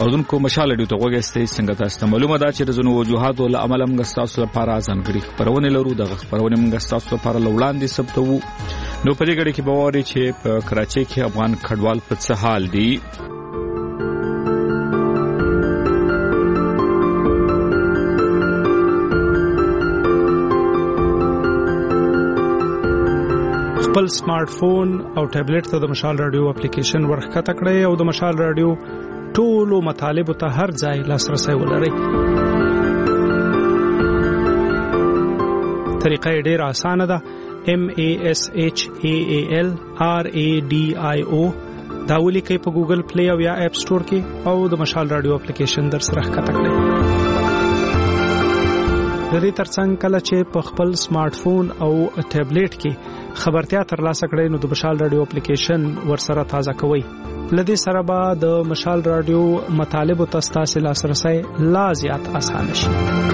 اوردونکو مشال ډیو ته وګستې څنګه تاسو ته معلومه ده چې د زنو وجوهاتو له عمله موږ تاسو لپاره ځانګړي خبرونه لرو. د خبرونه موږ تاسو لپاره لوړاندې ثبتو. نو په دې غړي کې باوري چې په کراچۍ کې افغان کډوال په څه حال دي. خپل سمارټ فون او ټابلیټ ته د مشال رادیو اپلیکیشن ورخکته کړئ او د مشال رادیو ټولو مطالب ته هر ځای لاسرسي ولرئ. طریقه ډیره اسانه ده. MASHALRADIO دا ولیکئ په ګوګل پلی او یا اپ سٹور کې او د مشال رادیو اپلیکیشن در سره ښکته کړئ. د دې ترڅنګ کله چې په خپل سمارټ فون او ټابلیټ کې خبرتیا ترلاسه کړئ نو د مشال رادیو اپلیکیشن ورسره تازه کوئ. لدې سره به د مشال رادیو مطالب او تاسو لاسرسي لا زیات آسان شي.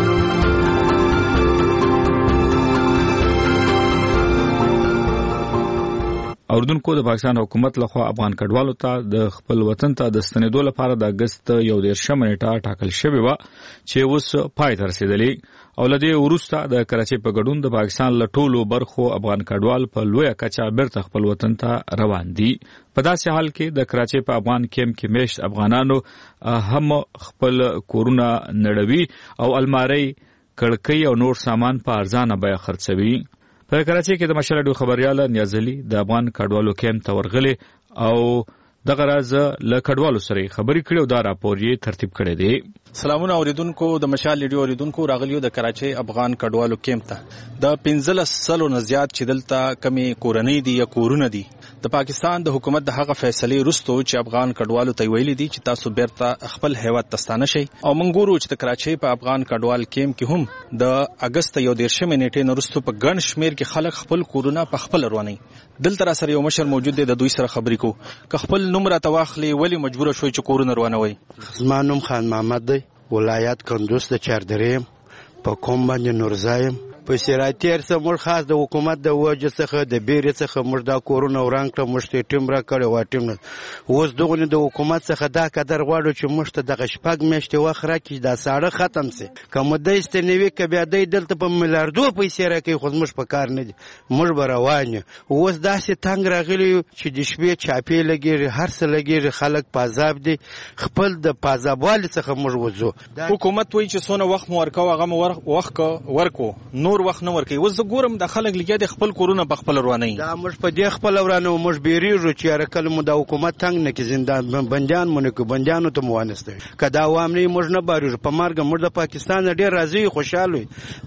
اوردونکو د پاکستان حکومت لخوا افغان کډوالو ته د خپل وطن ته د ستنېدو لپاره د اگست 11 نیټه ټاکل شوې و چې اوس پای ته رسیدلې او لدې وروسته د کراچۍ په ګډون د پاکستان له ټولو برخو افغان کډوال په لویه کچه بیرته خپل وطن ته روان دي. په داسې حال کې د کراچۍ په افغان کیمپ کې میشت افغانانو هم خپل کورونه نړوي او الماری کړکۍ او نور سامان په ارزانه بیه خرڅوي. په کراچۍ کې د مشال رادیو خبريال نیازلي د افغان کډوالو کیمپ ته ورغلي او دغه راز له کډوالو سره خبرې کړې او دا راپور یې ترتیب کړی دی. سلامونه اوریدونکو، د مشال رادیو اوریدونکو راغلیو د کراچۍ افغان کډوالو کیمپ ته. د 15 نه زیات چې دلته کمی کورنۍ دي یا کورونه دي د پاکستان د حکومت د هغه فیصله رستو چې افغان کډوالو ته ویلي دي چې تاسو بیرته خپل هیواد تستانه شي او منګورو چې د کراچۍ په افغان کډوال کیمپ کې هم د اگست 11 نیټې نورستو په ګڼ شمیر کې خلک خپل کورونه په خپل رواني. دلته را سره یو مشر موجود دی، د دوی سره خبرې کو. که خپل نوم را تواخلي ولی مجبور شوي چې کورونه روانوي؟ زما نوم خان محمد دی، ولایت کندوز د چاردریم په کوم باندې نورزایم. په سراتیر سره موږ خاص د حکومت د وجه څخه د بیرې څخه موږ دا کورونه وران کړ، موږ ته ټیم را کړی و ټیم اوس دغه د حکومت څخه دا قدر غواړو چې موږ ته دغه شپږ میاشتې وخت راکړي دا ساړه ختم سي. کوم د استنوي ک بیا د دلته په ملیاردو پیسې راکړي خو موږ په کار نه دي، موږ به روان یو. اوس داسې تنګ راغلی چې د شپې چاپی لګي هر څه لګي، خلک پازاب دي، خپل د پازابوالي څخه موږ وځو. حکومت وایي چې څونه وخت مو ورکو هغه مو ورکو نور وخت نه ورکي. وز ګورم د خلک لګیا د خپل کورونه په خپل رواني. دا موږ په دې خپل روانو موږ بیریږو چې رکل مو د حکومت تنگ نه کې زندان بنديان مونږ کو بنديانو ته موانسته کدا عوام نه موږ نه باریږو په مرګ موږ د پاکستان ډیر راضي خوشاله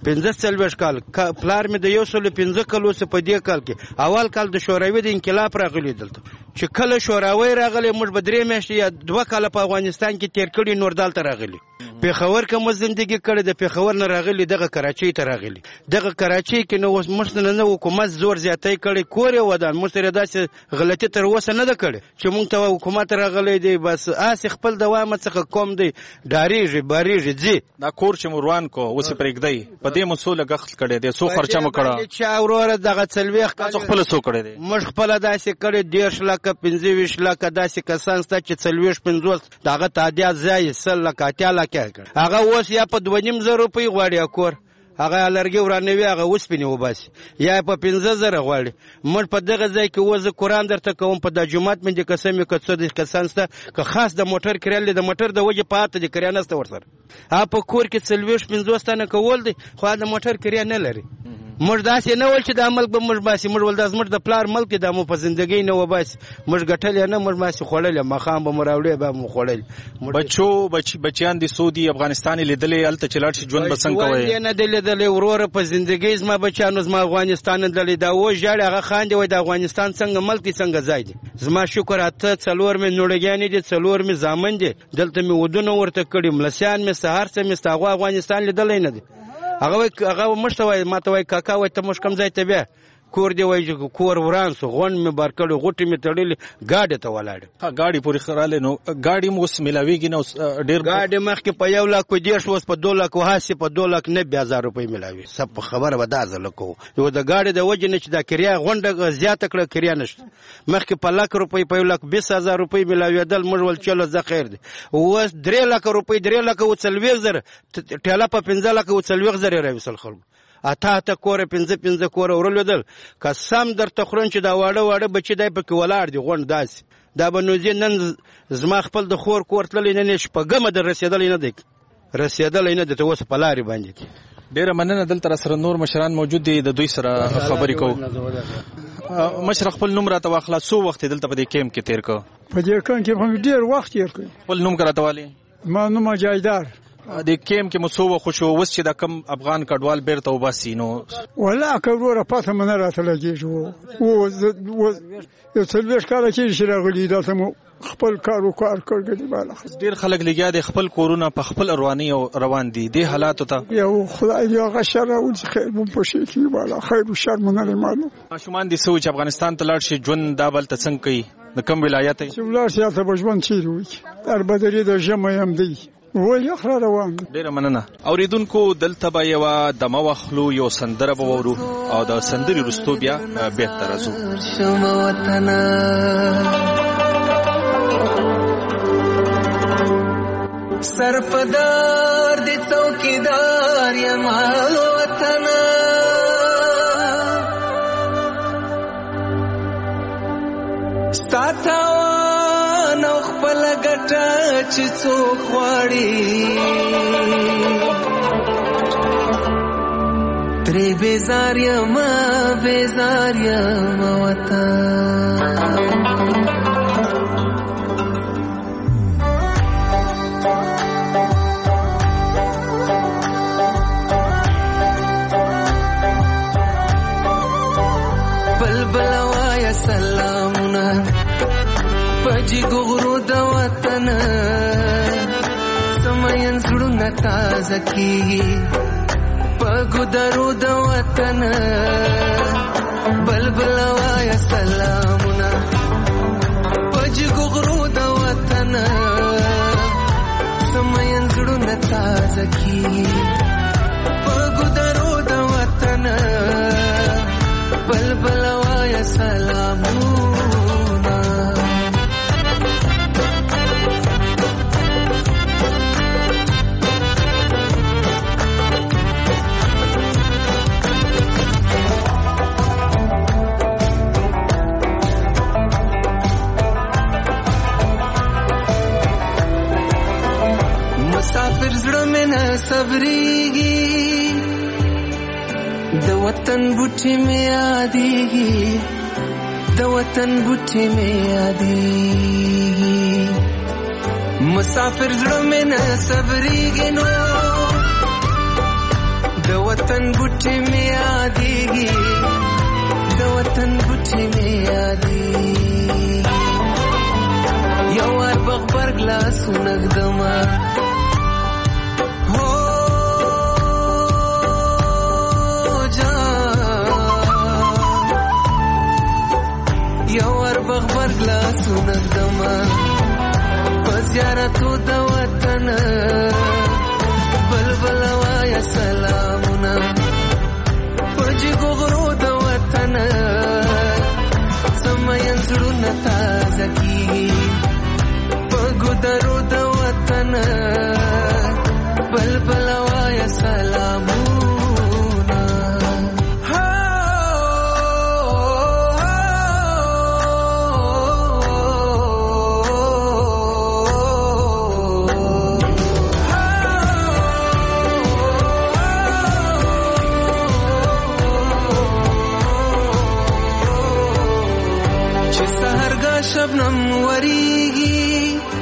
15 کال پلار مې د 115 کالو څخه په دې کال کې اول کال د شوروي د انقلاب راغلی دلته چې کله شوروي راغلی موږ به 3 میاشتې یا 2 کال په افغانستان کې تیر کړی، نور دلته راغلی. پیښور کې مو ژوندۍ کړې د پیښور نه راغلی دغه کراچۍ ته راغلی. دغه کراچۍ کې نو مشتنه نه حکومت زور زیاتې کړي کورې ودان مستری داسې غلطي تر اوسه نه ده کړې چې مونږ ته حکومت راغلی دی بس اس خپل دوام څخه کوم دی ډاریږي باریږي ځي. دا کور چې مروان کو اوس پرېږدي په دې مسوله غخت کړي دي سو خرچه مو کړه چې اورور دغه څلويخ خپل سو کړي دي مش خپل داسې کړي 10 لک 25 لک داسې کسان ست چې 50 دغه تعداد ځای سل لک اتیا لک هغه اوس یا په 2.5 روپۍ غواړي کور، هغه لرګي ورانوي هغه وسپینې وباسي یا په 15000 غواړي. موږ په دغه ځای کې وځ قرآن درته کوم په د جمعات مې د قسم کڅو د کسان سره که خاص د موټر کړل د موټر د وجه پاته د کریانه ست ورسره په کور کې 50 تنه کول دي خو د موټر کریان نه لري. موږ داسې نه ول چې د عمل به موږ باسي، موږ ول د زمر د پلار ملک د مو په ژوندۍ نه وباسي، موږ ګټل نه موږ ماسي خوړل مخام به مراوړې به مو خوړل. بچیان دي سعودي افغانستان لیدلې الته چلاړ شي ژوند بسنګ کوي نه دلیدلې ورور په ژوندۍ زما بچانو زما افغانستان دلې دا و ژړ هغه خان دی وای د افغانستان څنګه ملک څنګه ځای دی. زما شکر اته څلور مې نوړګانی دي څلور مې زامن دي دلته مې ودونه ورته کړی ملسیان مې سهار څه مې ستاغه افغانستان لیدلې نه دي. هغه مشته وای ماته وای کاکا وای ته مش کم ځای ته بیا کور دی وای چې کور وران سو غون مې بار کړو غوټي مې تړلې گاډي ته ولاړ گاډي پوری خراله نو گاډي مو ملاويږي نو ډیر گاډي مخکې په 1 لک دیش وس په 2 لک وهاسي په 2 لک 90,000 روپۍ ملاوي سب خبره ودا زلکو یو د گاډي د وجه نه چې دا کریا غونډه زیاته کړه کریا نشته مخکې په لک روپۍ په 1 لک 20,000 روپۍ ملاوي دل مجول چلو ز خیر دی وس 3 لک روپۍ 3 لک او 30,000 ټاله په 15 لک او 30,000 راوصل خلکو اته کور 15 کور ورلودل قسم در تخرون چې دا واړه بچی دای په کې ولاړ دی غونډ داس دا بنوځي نن زما خپل د خور کور تللی نه شپګم در رسیدل نه دی ته اوس په لارې باندې ډیره مننه دلته سره نور مشران موجود دي د دوی سره خبرې کوو مشر خپل نوم راته واخلا سو وخت دلته په دې کیمپ کې تیر کو په دې کان کې هم ډیر وخت تیر کړ خپل نوم راته والی ما نوم جایدار د کیمپ کې مسو خوشو وس چې د کم افغان کډوال بیرته وباسي نو ولا کوره پته من راته لګیږي او یو څلويش کال چې راغلی دا ته خپل کار کړی بالا ډیر خلک لګیا دي خپل کورونه په خپل رواني او روان دي د حالات ته یو خدای یو غشره او خیر مو پوښي کی بالا خیر او شر مونږ نه معلوم ماشومان دي سوچ افغانستان ته لاړ شي ژوند دا بل ته څنګه کوي د کوم ولایت چې ولر سیاست بجوان چی وي در بدري د جمع هم دی وای اخر روان ډیر مننه اوریدونکو دلته به یو د موخلو یو سندره به ورو او د سندري رستو بیا به ترازو سرپدار دی څوکیدار یم وطن ستاتاوان او خپل ګټه چې څوک غواړي ترې بیزار یم وطن سلامونه پجی ګورو د وطن سمین زړونه تازه کیږي پګو درو د وطن بلبل وای سلامونه پجی ګورو د وطن سمین زړونه تازه کیږي پګو درو د وطن بلبل وای سلامونه مسافر زړه مې نه صبرېږي د وطن بوټي مې یادېږي د وطن بوټي مې یادېږي مسافر زړه مې نه صبرېږي نو د وطن بوټي مې یادېږي د وطن بوټي مې یادېږي یو وار بغبرګ لاسونه ږدمه بغبر گلاسونه ږدمه په زیارتو د وطن بلبل وایه سلامونه په جګو غرو د وطن سمین زړونه تازه کیږي په ګودرو د وطن بلبل وایه سلامونه شبنم وریږي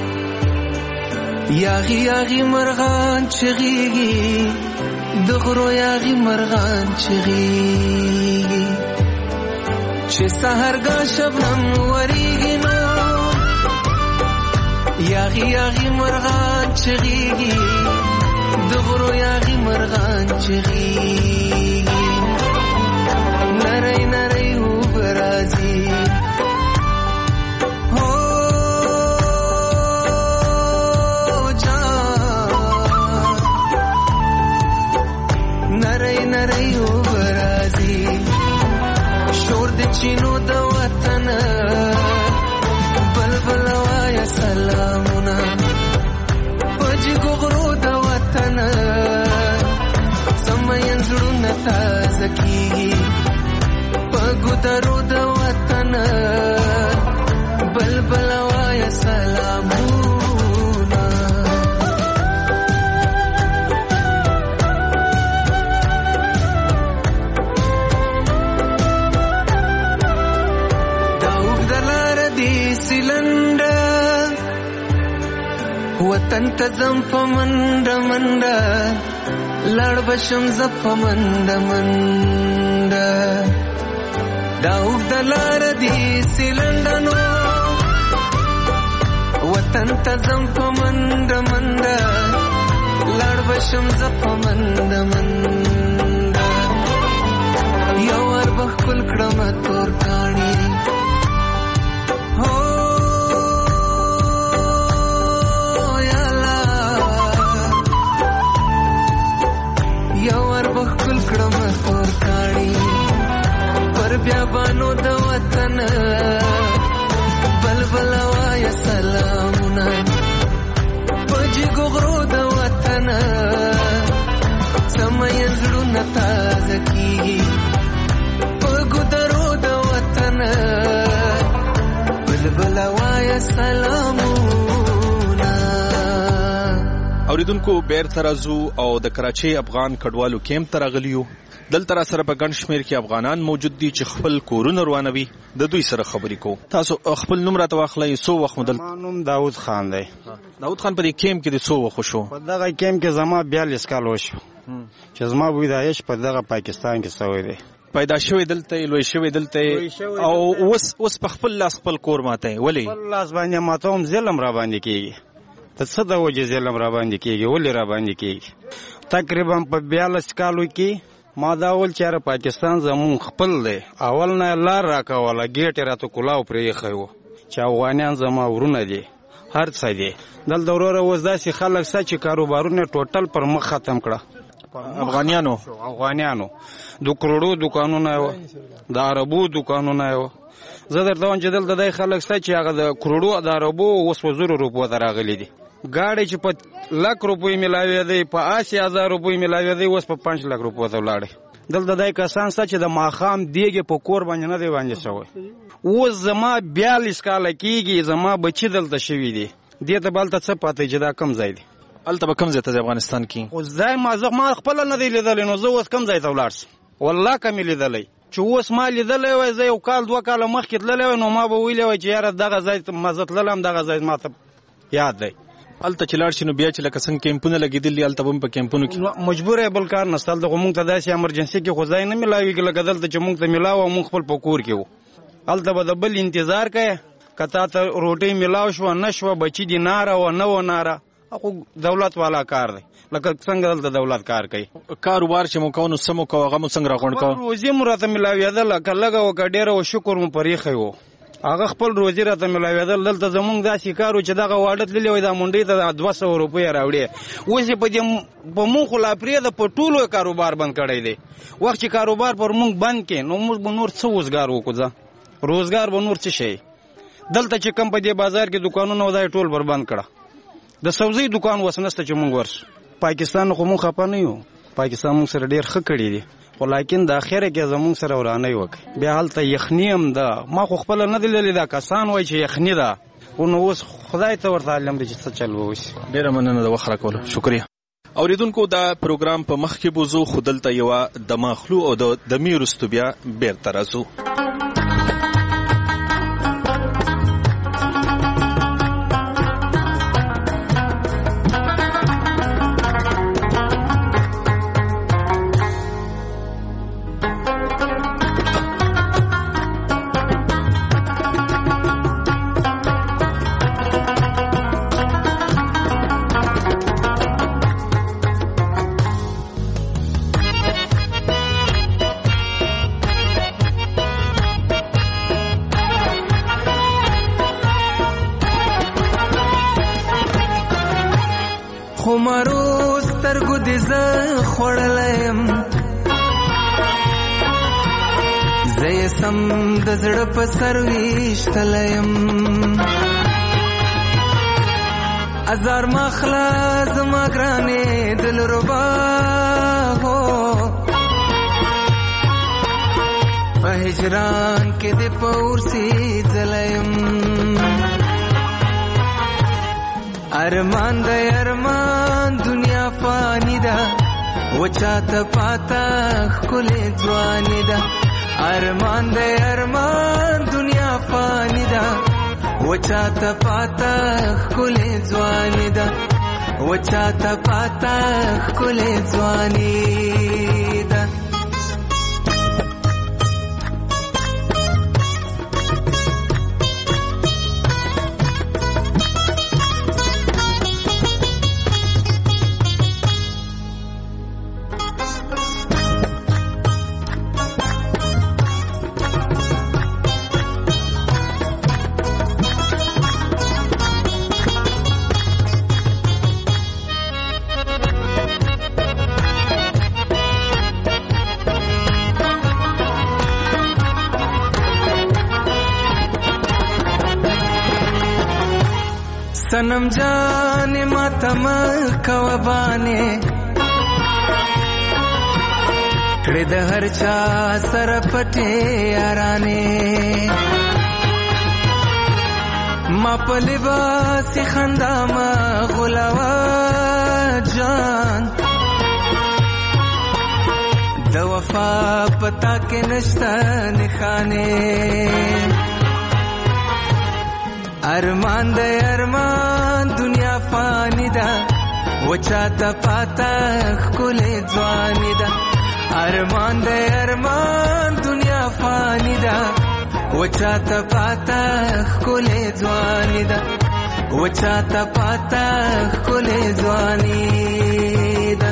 یاغي یاغي مرغان چغيږي د غرو یاغي مرغان چغيږي چې سحرګا شبنم وریږي نو یاغي یاغي مرغان چغيږي د غرو یاغي مرغان چغيږي نری نری نری نری وبرازي شور د چینو د وطن بلبل وایا سلامونه پج ګغرو د وطن سمین زړونه تازه کیږي پګو درو د وطن بلبل وایا سلامونه داوګ دلار دی سیلندر وطن ته زم په منډه منډه لړ بشم زپ منډه منډه داوګ دلار دی سیلندنو وطن ته زم په منډه منډه لړ بشم زپ منډه منډه یو ور بخل کړم تور کاڼي بخل کړم تور کاڼي پر بیا بانو د وطن بلبل وایا سلامونه پج ګغرو د وطن سمین زړونه تازه کیږي پګو درو د وطن بلبل وایا سلامونه. اوریدونکو بیر ترازو او د کراچۍ افغان کډوالو کیمپ ته راغلیو. دلته را سره په ګڼ شمېر کې افغانان موجود دي چې خپل کورونه روانوي. د دوی سره خبرې کوو. تاسو خپل نوم راته واخلئ. څو وخت مو دلته؟ ما نوم داود خان دی. داود خان، په دې کیمپ کې د څو وخت شو؟ په دغه کیمپ کې زما 42 کال وشو چې زما پیدایش په دغه پاکستان کې شوی دی. پیدا شوی دلته، لوی شوی دلته، او اوس په خپل لاس خپل کور ماته ولې؟ خپل لاس باندې ماتوم ظلم را باندې کیږي. ته څه د وجې ظلم را باندې کیږي؟ ولې را باندې کیږي؟ تقریبا په 42 کالو کې ما دا ول چې پاکستان زمون خپل دی. اول نه لار راکوله، ګیټ راته کلاو پرې ایښی و چې افغانیان زما ورونه دي، هر څه دي. دلته وروره اوس داسې خلک شته چې کاروبارونه ټوټل پر مخ ختم کړه. افغانیانو د کروڑو دکانونه و، د عربو دکانونه و. زه درته وایم چې دلته دای خلک شته چې هغه د کروڑو د عربو اوس په 100 روپو ته راغلي دي. ګاډی چې په 1,00,000 روپۍ ملاوي دی، په 80,000 روپۍ ملاوي دی، اوس په 5,00,000 روپو ته ولاړی. دلته دای کسان شته چې د ماښام دیګې په کور باندې نه دی باندې شوی. اوس زما 42 کاله کېږي، زما بچي دلته شوي دي. دې ته به هلته څه پاتې چې دا کم ځای دی؟ هلته به کم ځای ته افغانستان کې اوس ځای ما خپله نه دی لیدلی، نو زه اوس کم ځای ته ولاړ شم. والله که مې لیدلی چې اوس ما لیدلی وای، زه 1 کال 2 کاله مخکې تللی وای، نو ما به ویلی وای چې یاره دغه ځای ما زه تللی، دغه ځای ما ته یاد دی. هلته چې لاړ شي نو بیا چې لکه څنګه کیمپونه لګېدلي، هلته به هم په کیمپونو کې مجبور یې بل کار نشته. هلته خو مونږ ته داسې امرجنسي کې خو ځای نه میلاوېږي لکه دلته چې مونږ ته میلاو او مونږ خپل په کور کې وو. هلته به د بل انتظار کوې، که تا ته روټۍ میلاو شوه نه شوه، بچي دي ناره و نه و ناره، خو دولت والا کار دی. لکه څنګه دلته دولت کار کوي. کاروبار چې مو کوو نو څه مو کوو، هغه مو څنګه راغونډ کوو؟ روزي مو راته میلاوېدله، که لږه وه که ډېره وه، شکر مو پرې ایښی و. هغه خپل روزي راته میلاوېدل. دلته زمونږ داسې کار و چې دغه واډه تللی وای، دا منډۍ ته 200 روپۍ راوړې. اوس یې په مونږ خو لا پرېږده، په ټولو یې کاروبار بند کړی دی. وخت چې کاروبار پر مونږ بند کړي نو موږ به نور څه روزګار وکړو؟ ځه روزګار به نور څه شی؟ دلته چې کم په دې بازار کې دکانونه و، دا یې ټول بربند کړه. د سبزۍ دکان اوس نشته چې مونږ ورشو. پاکستان خو مونږ خفه نه یو، پاکستان مونږ سره ډېر ښه کړي دي، خو لیکن د اخره کې زمونږ سره ورانۍ وکړي. بیا هلته یخني هم ده، ما خو خپله نه دی لیدلی، دا کسان وایي چې یخني ده. نو اوس خدای ته ورته علم دی چې څه چل به وشي. ډېره مننه د وخت راکولو، شکریه. اوریدونکو دا پروګرام په مخ کې بوزو، خو دلته یوه د ماخلو او د دمې وروستو بیا بیرته راځو. قسم د زړه په سر ویشتلیم ازار مخلا زما ګرانې دلربا هو په هجران کې د پورسي ځلیم ارمان د ارمان دنیا فانی ده وچاته پاتا خلې ځواني ده ارمان د ارمان دنیا فانی ده وچاته پاتا خلې ځواني ده وچاته پاتا خلې ځواني ده सनम जाने मातम कवबाने कड़े द हर चा सर पटे याराने मा पलिबासी खंदा मा गुलावा जान द वफा पता के नश्ता निखाने ارمان د ارمان دنیا فانی ده وچاته پاتا خلې ځواني ده ارمان د ارمان دنیا فانی ده وچاته پاتا خلې ځواني ده وچاته پاتا خلې ځواني ده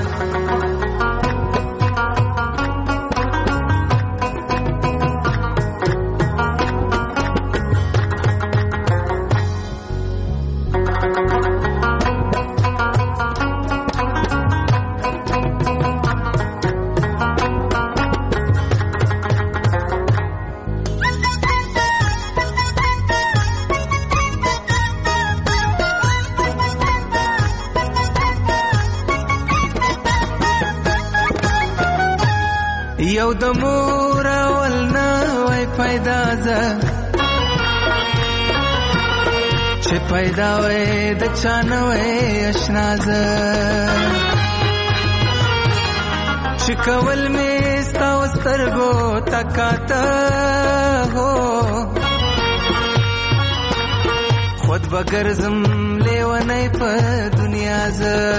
یو د مور ولنا وای پیدا ز چې پیدا وای د چانوي آشنا ز چې کول می ستا وسترګو تکاته هو خود بغرزم لیونی په دنیا ز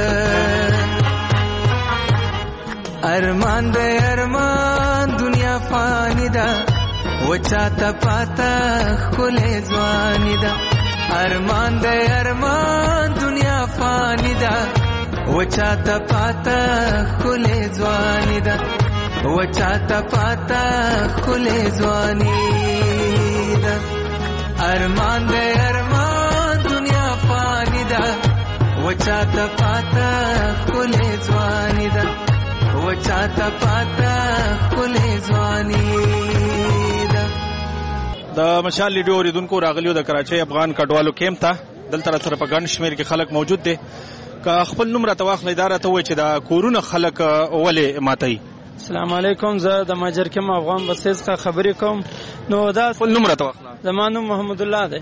ارمان د ارمان دنیا فانی ده وچاته پاتا خلې ځواني ده ارمان د ارمان دنیا فانی ده وچاته پاتا خلې ځواني ده وچاته پاتا خلې ځواني ده ارمان د ارمان دنیا فانی ده وچاته پاتا خلې ځواني ده وچاته پاتا خلې ځواني ده د مشال لیډیو اوریدونکو راغلیو د کراچۍ افغان کډوالو کیمپ ته دلته سره په ګڼ شمېر کې خلک موجود دي که خپل نوم راته واخلئ دا راته ووایي چې دا کورونه خلک ولې ماتوي السلام علیکم زه د ماجر کیم افغان بسیز څخه خبرې کوم نو دا خپل نوم راته واخله زما نوم محمد الله دی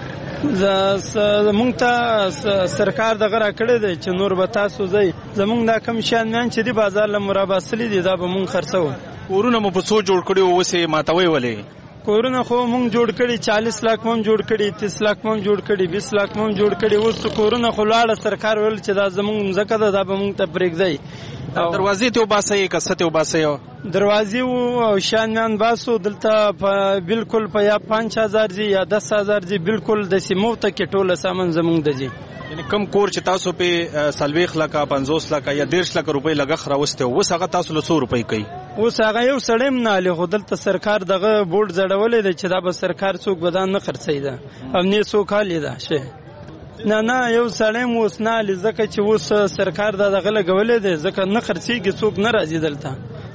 زمونږ ته سرکار دغه راکړی دی چې نور به تاسو ځئ زمونږ دا کم شیان میان چې دي بازار له مراباسلي دي دا به مونږ خرڅوو کورونه مو په څو جوړ کړي او اوس یې ماتوئ ولې کورونه خو مونږ جوړ کړي 40 لاک مونږ جوړ کړي 30 لاک مونږ جوړ کړي 20 لاک مونږ جوړ کړي اوس کورونه خو لاړه سرکار ویل چې دا زمونږ ځکه دا به مونږ ته پرېږدئ دروازې ته وباسئ کسه ته وباسئ دروازې او شانیان باسو دلته بالکل په یا 5000 جی یا 10000 جی بالکل د سیمو ته کې ټوله سامان زمونږ د جی یعنی کم کور چې تاسو په 40 لک 50 لک یا 1.5 لک روپۍ لګښ راوسته اوس هغه تاسو له 100 روپۍ کوي اوس هغه یو سړیم نه له دلته سرکار دغه بورډ زړولې دی چې دا به سرکار څوک بدان نه خرڅي دا امنیه څوک حالي دا شه نه یو سړیم اوس نه لزکه چې اوس سرکار دا دغه لګولې دی ځکه نه خرڅيږي څوک نه راځي دلته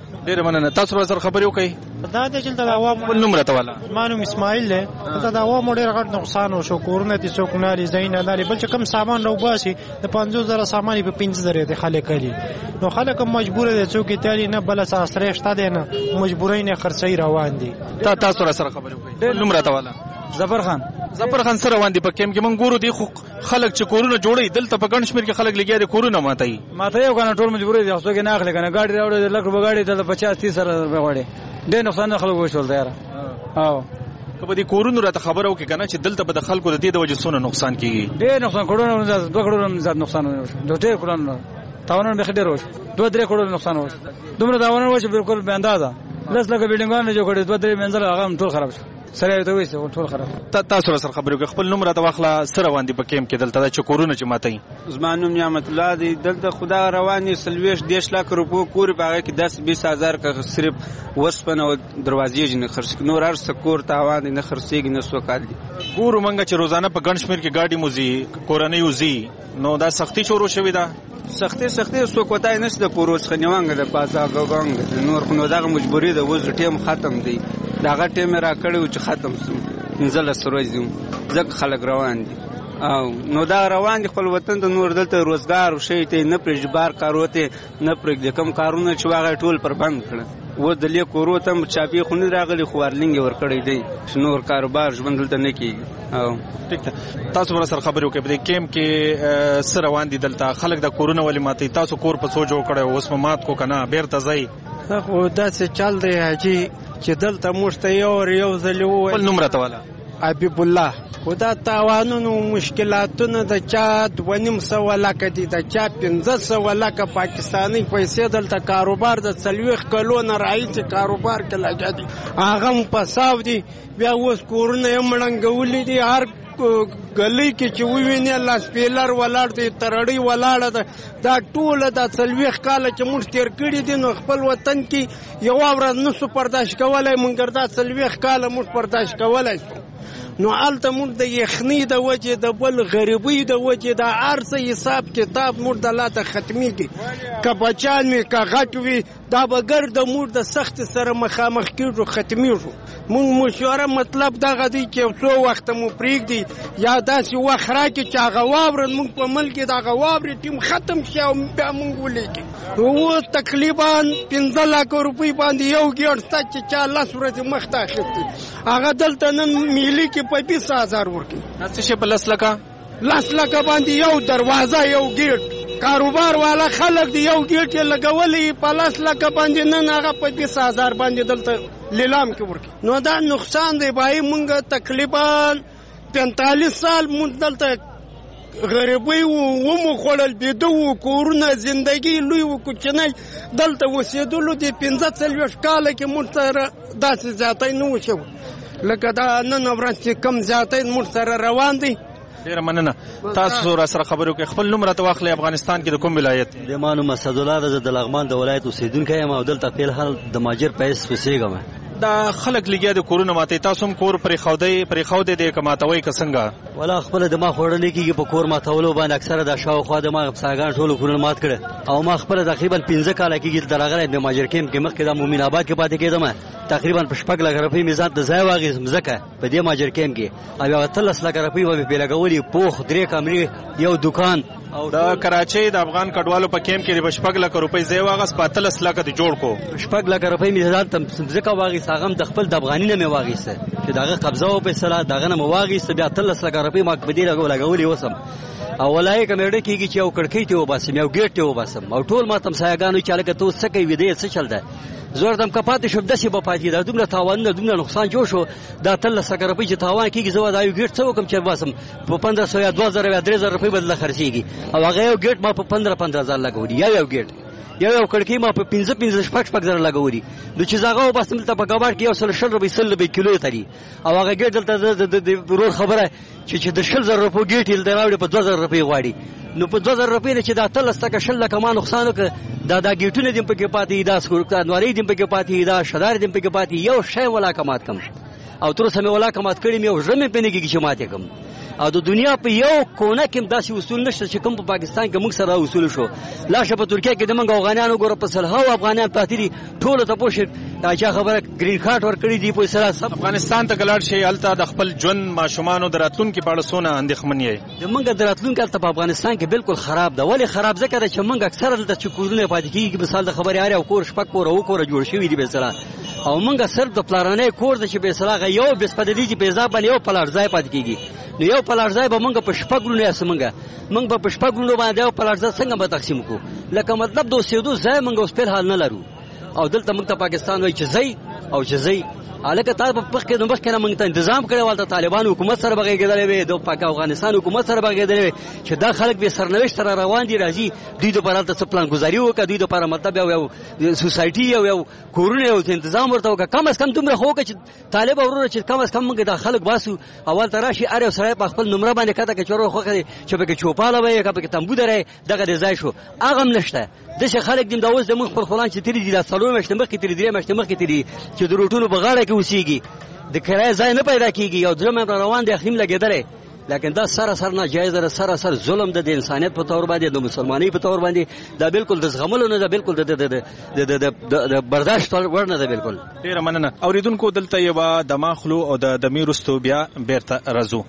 ډېر مننه. تاسو به سره خبرې وکړئ. دا د چې د عوامو بل نوم راته والا مانو اسماعیل دی. دا د عوامو ډېر غټ نقصان وشو. کورونه دي څوک نه لري ځای نه لري. بل چې کم سامان راوباسي د 50,000 سامان په 15,000 د خلک کړي. نو خلک مجبور دي څوک تالي نه بل اساسره شته دي نه مجبورای نه خرڅي روان دي. تاسو سره خبرې وکړئ. نوم راته والا ظفر خان سره روان دي په کیم کې. مونږ ګورو دي خو خلک چې کورونه جوړي دلته په ګڼ شمېر کې خلک لګیا دي کورونه ماتي یو کنه ټول مجبور دي. څوک نه اخلي کنه ګاډي راوړي د لک روپۍ ګاډي ته 50-30 روپۍ غواړي. ډېر نقصان خلکو وشول دی یاره. او په دې کورونو راته خبره وکړي کنه چې دلته به د خلکو د دې د وجې څونه نقصان کیږي. ډېر نقصان کورونه 2 کروڑ زیات نقصان وشو. ډېر کورونه تاوانونه به ډېر وشو. 2-3 کروڑ نقصان وشو. دومره تاوانونه وشو بالکل به اندازه. لس لکه بلډینګونه جوړ کړي 2-3 منزل هغه ټول خراب شو. سره ته وایي ټول خراب. تاسو سره خبرې وکړئ. خپل نوم راته واخله. سره روان دي په کیم کې دلته چې کورونه چې ماتي. زما نوم نعمت الله دی. دلته خدا رواني 30 لک روپو کور په کې 10-20 هزار کا صرف وسپنه او دروازې نه خرڅ نور هر څه کور تاوان نه خرڅېږي نه سوکال دي. ګورو منګه چې روزانه په ګڼ شمېر کې ګاډي موزي کورنۍ وزي نو دا سختي شروع شوې ده. سختي څوک وتای نشته پوروس خنیوانګ د پازا غوګنګ نور خو نو دغه مجبوری ده. وز ټیم ختم دی. داغه ټیم را کړو چې ختم شو. نزل سروزم ځکه خلک روان دي او نو دا روان دي خپل وطن ته. نور دلته روزګار شي ته نه پرجبار کاروته نه پر کم کارونه چې واغې ټول پر بند کړ. و د لیک وروته چابي خو نه راغلي خو ورلنګ ور کړی دی. نور کاروبار ژوند دلته نه کیږي. او ټیک ده. تاسو سره خبرې وکړئ. په کیم کې سره روان دي دلته خلک د کورونه ولې ماتي. تاسو کور په سوچو کړو اوس مات کو کنه بیرته ځي. خو دا څه چل دی حاجی چې دلته مشته یو ځل وو. بل نوم راته والا حبیب الله. خدا تاوانونو مشکلاتونه د چا 2.5 لک دي د چا 1500 لک پاکستاني پیسې دلته کاروبار د 40 کلو نه راځي کاروبار کې لګا دي. هغه په صاف دي. بیا اوس کورونه یې مړنګولې دي. هر گلی کې چې ووینې لاس پیلر ولاړ دی ترړی ولاړه ده. دا ټوله د 40 کاله چې موږ تیر کړي دي نو خپل وطن کې یو ورځ نسو پرداش کولای. مونږ دا 40 کاله موږ پرداش کولای نو الته موږ د یخنی د وجه د بل غریبۍ د وجه د ارزه حساب کتاب موږ د لاته ختميږي. که بچان می که غټ وي دا بغیر د موږ د سخت سره مخامخ کیږو ختميږو. موږ مشوره مطلب دغه دی چې څو وخت مو پریږدي یا داسې وخت راکړي چې هغه واورن موږ په ملک دغه واوري ټیم ختم شي او بیا موږ ولیکي. و تقریبا 15 لک روپۍ باندې یو ګیټ ست چې 40 ورځې مخته اخیستي. هغه دلته نن میلی کې په 20,000 ورکي. څه شي په 10 لک باندې یو دروازه یو ګیټ. کاروبار والا خلک دی یو ګیټ لګولې په 10 لک باندې نن هغه په 20,000 باندې دلته لیلام کې ورکي. نو دا نقصان دی بای. مونږ تقریبا 45 سال مونږ دلته غریبۍ و مو خوړل بيدو و کورونه زندگی لوی و کوچنی دلته وسیدلو دي. 45 کال کې مونږ سره داسې زیاتې نه وشو لکه دا نن ورځ کم زیاتې مونږ سره روان دي. ډیره مننه. تاسو سره خبرو کې خپل نوم راته واخلئ. افغانستان کې د کوم ولایت؟ د مانو مسعود الله د لغمان د ولایت اوسیدونکی یم او دلته په حال د ماجر پیس وسیګم. دا خلک لګیا د کورونه ماته. تاسو هم کور پرې خوده د کماتوي کسنګا ولا خپل د ما خوړل کېږي په کور ماتولو باندې اکثره د شاوخوا د ما ساګان ټول کورونه مات کړه او ما خپل تقریبا 15 کال کېږي درغله د ماجر کیم کې مخکې د مومن آباد کې پاتې کېدم. تقریبا په 6 لک روپۍ میزان د ځای واغې مزکه په دې ماجر کیم کې او 30 لک روپۍ و په لګولې پوخ 3 کمرې یو دکان. او د کراچۍ د افغان کډوالو په کیم کې د 6 لک روپۍ ځای واغس په 30 لک ته جوړ کو. 6 لک روپۍ میزان تم ځکه واغې ساغم د خپل د افغاني نه میواغېسته چې دغه قبضه او په صلاح دغه نه مواغېسته. بیا 30 لک روپۍ ما په دې لګولې وسم او ولای کمرډه کېږي چې یو کړکۍ ته وباسم یو ګیټ ته وباسم او ټول ما تم سایګانو چې لکه تو سکه وي دې څه چل ده زور دم کپاتې شو داسې په پاتې دا دومره تاوان دومره نقصان جوړ شو. دا 30 لک روپۍ چې تاوان کېږي زو دا یو ګیټ څه وکم چې وباسم په 1500 یا 2000 یا 3000 روپۍ بدله خرڅيږي او هغه یو ګیټ ما په 15,000 لګولې یو ګیټ یو کړکۍ ما په 15,000 لګولې. نو چې زاغه وباسم ته په کباړ کې یو 100 روپۍ 100 کیلو تري او هغه ګیټ دلته د رول خبره چې د 100,000 روپۍ ګیټ یې دراوړي په 2000 روپۍ غواړي. نو په 2000 روپۍ چې دا 30 لک 100 لک ما نقصان وکړ. دا ګیټونه دیم په کې پاتې دا سکورکانواري دیم په کې پاتې دا شدار دیم په کې پاتې یو شی ولا کمات کم او تر سمه ولا کمات کړی مې ژمه پنه کې چې ماته کم او د دنیا په یو کونه کې داسې اصول نشته چې کوم په پاکستان کې موږ سره اصول شو. لاشه په ترکیه کې د موږ افغانانو ګوره په سلهاو افغانان پاتې دي ټول ته پوښ دا خبره گرین کارت ورکړي دي په سره افغانستان ته ګلاړ شي الته د خپل ژوند ماشومان د راتلونکو په اړه سونه اندېښمن یې. د موږ د راتلونکو الته په افغانستان کې بالکل خراب ده. ولې خراب؟ ځکه چې موږ اکثر د چکورونه پاتې کیږي. مثال د خبرې اړه او کور شپک کور او کور جوړ شوی دی به سره او موږ صرف د پلانې کور د چې به سره یو بس پدې چې به ځاب یو پلار ځای پاتې کیږي. نو یو پلار ځای به موږ په شپګلو نه موږ په شپګلو باندې یو پلار ځای څنګه به تقسیم کو؟ لکه مطلب د اوسېدو ځای موږ اوس په حال نه لرو او دلته موږ ته پاکستان وایي چې ځای او چې ځای الکه تاسو په پخ کې نو مخ کې موږ ته تنظیم کړی والته طالبان حکومت سره بغیدلې وي د پاک افغانستان حکومت سره بغیدلې وي چې دا خلک به سرنوشت سره روان دي راځي دوی د پرالته څه پلان گزاري وکړي دوی د پر مطلب یو سوسایټي یو کورونه یو تنظیم ورته وکړي. کم از کم دومره خو چې طالب ورور چې کم از کم موږ د خلک باسو اول تراشي اره سره په خپل نمبر باندې کته کې چورو خو چې به کې چوپاله وي که به کې تمبو درې دغه د ځای شو اغم نشته. د شه خلک دیم دا اوس د مخ پر خلان چې تیری دي د سلو مشته مخ کې تیری دی مشته مخ کې تیری چې د روټونو بغاړه کې اوسېږي د کرای ځای نه پیدا کیږي او درمه روان دي اخیم لګیدلې. لیکن دا سره ناجایز ده سره ظلم ده د انسانیت په تور باندې د مسلمانۍ په تور باندې دا بالکل د زغملو نه ده بالکل د برداشت ور نه ده بالکل. ډیره مننه. اوریدونکو دلته یو د ماخلو او د میرستو بیا بیرته راځو.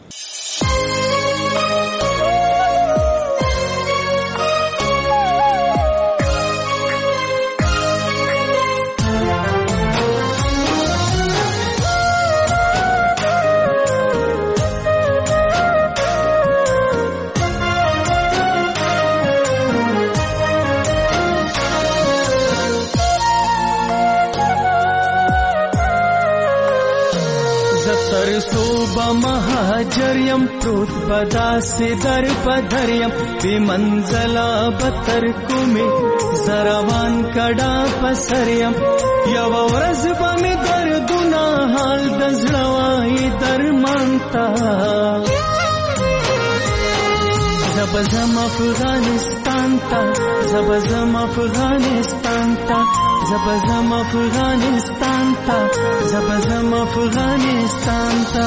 مهاجریم پروت بدا سے در پدریم بی منزلا بتر کومی زروان کڑا پسریم یو ورځ باندې دردونه حال د زړوای درمانتا زبزم افغانستان تا زبزم افغانستان تا زبزم افغانستان تا زبزم افغانستان تا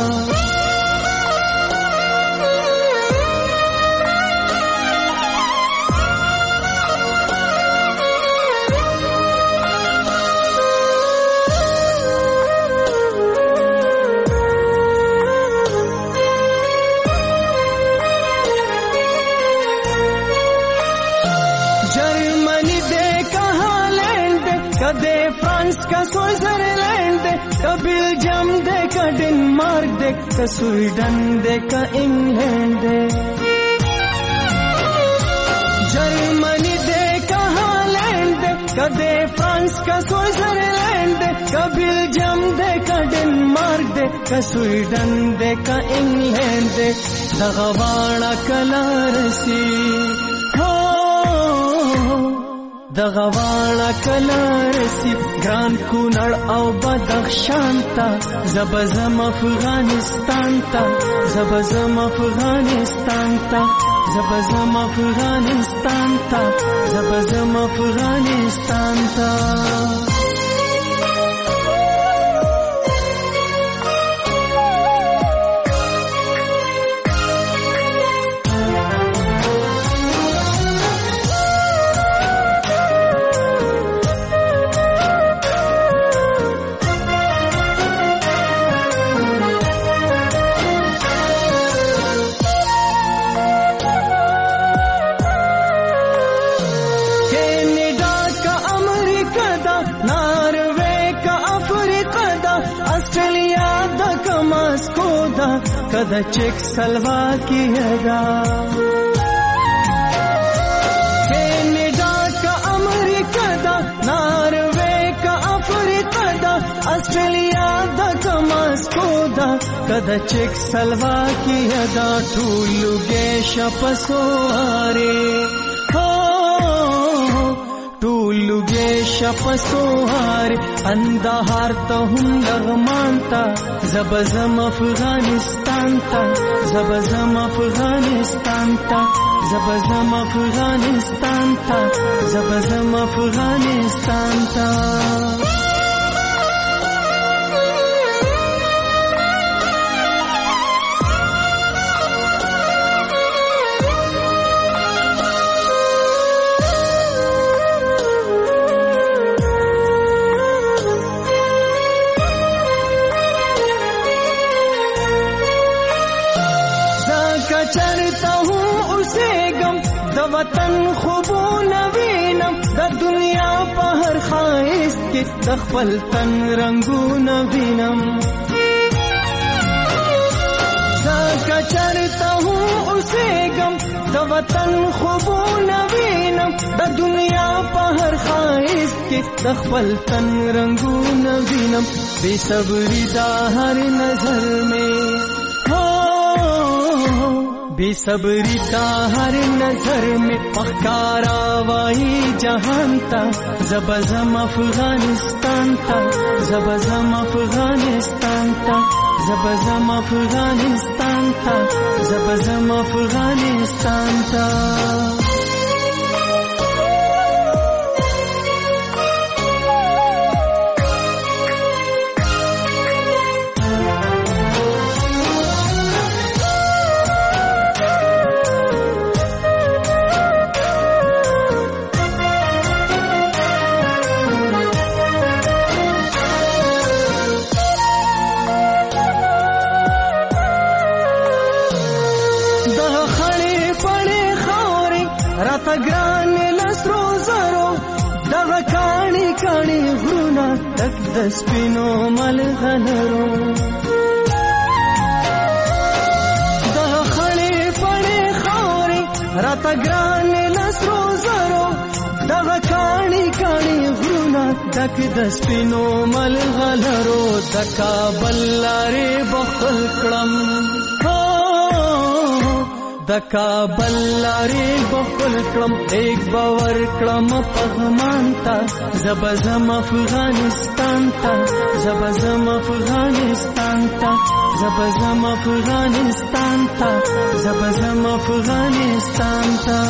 का स्विट्जरलैंड का बेल्जियम दे का डेनमार्क दे का स्वीडन दे का इंग्लैंड दे जर्मनी दे का हॉलैंड दे का दे फ्रांस का स्विट्जरलैंड दे का बेल्जियम दे का डेनमार्क दे का स्वीडन दे का इंग्लैंड दे दगवाड़ा कलारसी दغواړه کلارسی ګران کونړ او بدخشان ته زبزم افغانستان ته زبزم افغانستان ته زبزم افغانستان ته زبزم افغانستان ته कद चेक सलवा की अदा कैनेडा का अमेरिका दा नॉर्वे का अफ्रीका दा ऑस्ट्रेलिया दा कमास्को दा कद चेक सलवा की अदा ठूलुगे शपसोहारे हो टूलुगे शपसोहारे अंधार तो हम लगमानता زبزم افغانستان تا زبزم افغانستان تا زبزم افغانستان تا زبزم افغانستان تا وطن خوبونه وینم د دنیا په هر ښایست کې د خپل تن رنگونه وینم زکه چرته اوسېږم د وطن خوبونه وینم د دنیا په هر ښایست کې د خپل تن رنگونه وینم بے صبری دا هر نظر میں بے صبری تا ہر نظر میں پخکارا وائی جہان تا زبزم افغانستان تا زبزم افغانستان تا زبزم افغانستان تا زبزم افغانستان تا د سپینو ملغلرو د خړې پړې خاورې راته ګرانې لسرو زرو دغه کاڼي کاڼي غرونه ډک د سپینو ملغلرو د کابل لارې بخل کړم د کابل لارې بخل کړم ایک باور کړم پغمان تا زبزم افغانستان تا زبزم افغانستان تا زبزم افغانستان تا زبزم افغانستان تا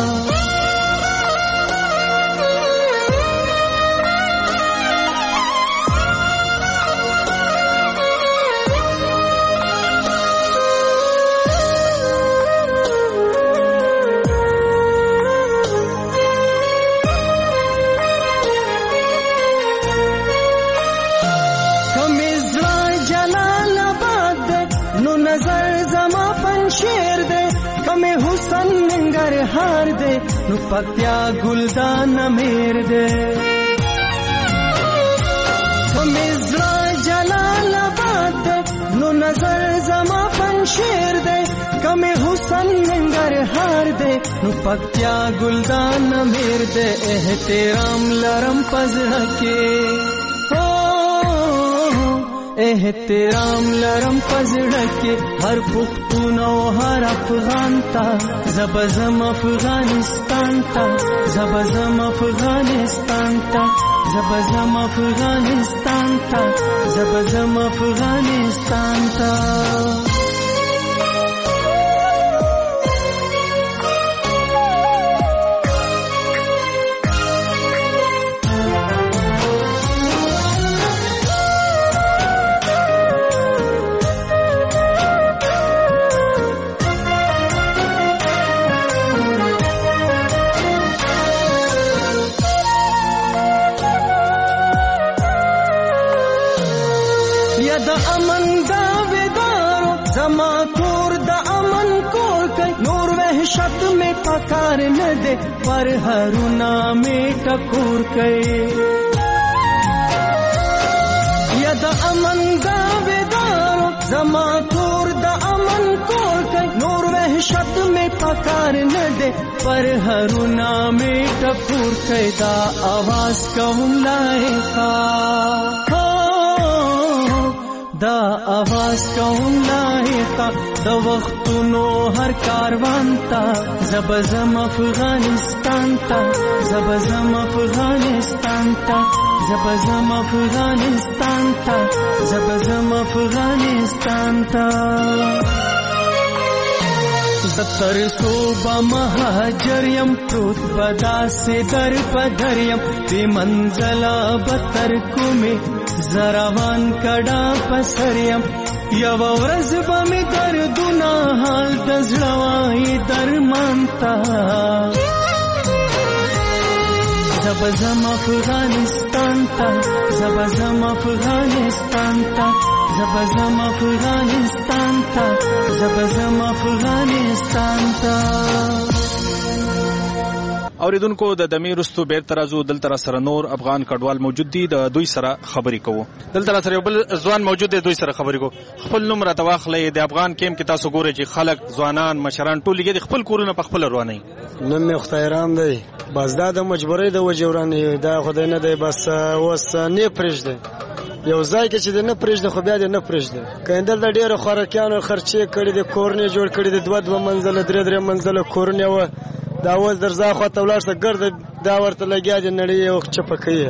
نو پکتیا گلدان میر دے کمیزرا جلال آباد دے نو نظر زما پنشیر دے کمی حسن ننگرہار دے نو پکتیا گلدان میر دے احترام لرم پزڑکے احترام لرم پزړکه هر پښتون او هر افغان ته زبزم افغانستان ته زبزم افغانستان ته زبزم افغانستان ته زبزم افغانستان ته پکار نه دے پر هرونا میں ټکور کئ یا د امن دا ودارو زما کور د امن کور کئ نور وحشت میں پکار نه دے پر هرونا میں ټکور کئ دا आवाज کوم لایقا دا आवाज کوم لایقا د وختونو هر کاروان تا زبزم افغانستان تا زبزم افغانستان تا زبزم افغانستان تا زبزم افغانستان تا ستر صوبہ مہاجر یم پروت بدا سے در پدر یم بے منزلہ بتر کو میں زراوان کڑا پسر یم یو ورځ به می دردونه حال د زړه وای درمان تا زبزم افغانستان تا زبزم افغانستان تا زبزم افغانستان تا زبزم افغانستان تا اوریدونکو د دمې رستو بیرته راځو. دلته سره نور افغان کډوال موجود دي، د دوی سره خبرې کوو. دلته سره یو بل ځوان موجود دی، دوی سره خبرې کوو. خپل نوم راته واخلئ. د افغان کیمپ کې تاسو ګورئ چې خلک ځوانان مشران ټول لګي خپل کورونه په خپل رواني. نوم مې خدایرام دی. بس دا د مجبورۍ د وجې ورانې دا خدای نه دی، بس اوس نه پرېږدي. یو ځای کې چې د نه پرېږدي خو بیا د نه پرېږدي. که دلته ډېرو خوراکیانو خرچې کړي دي، کورنۍ جوړ کړي دي، دوه منزله درې منزله کورنۍ وه. دا اوس درځه خواته ولاړ شه ګرده دا ورته لګیا دي نړۍ یې چپه کوي.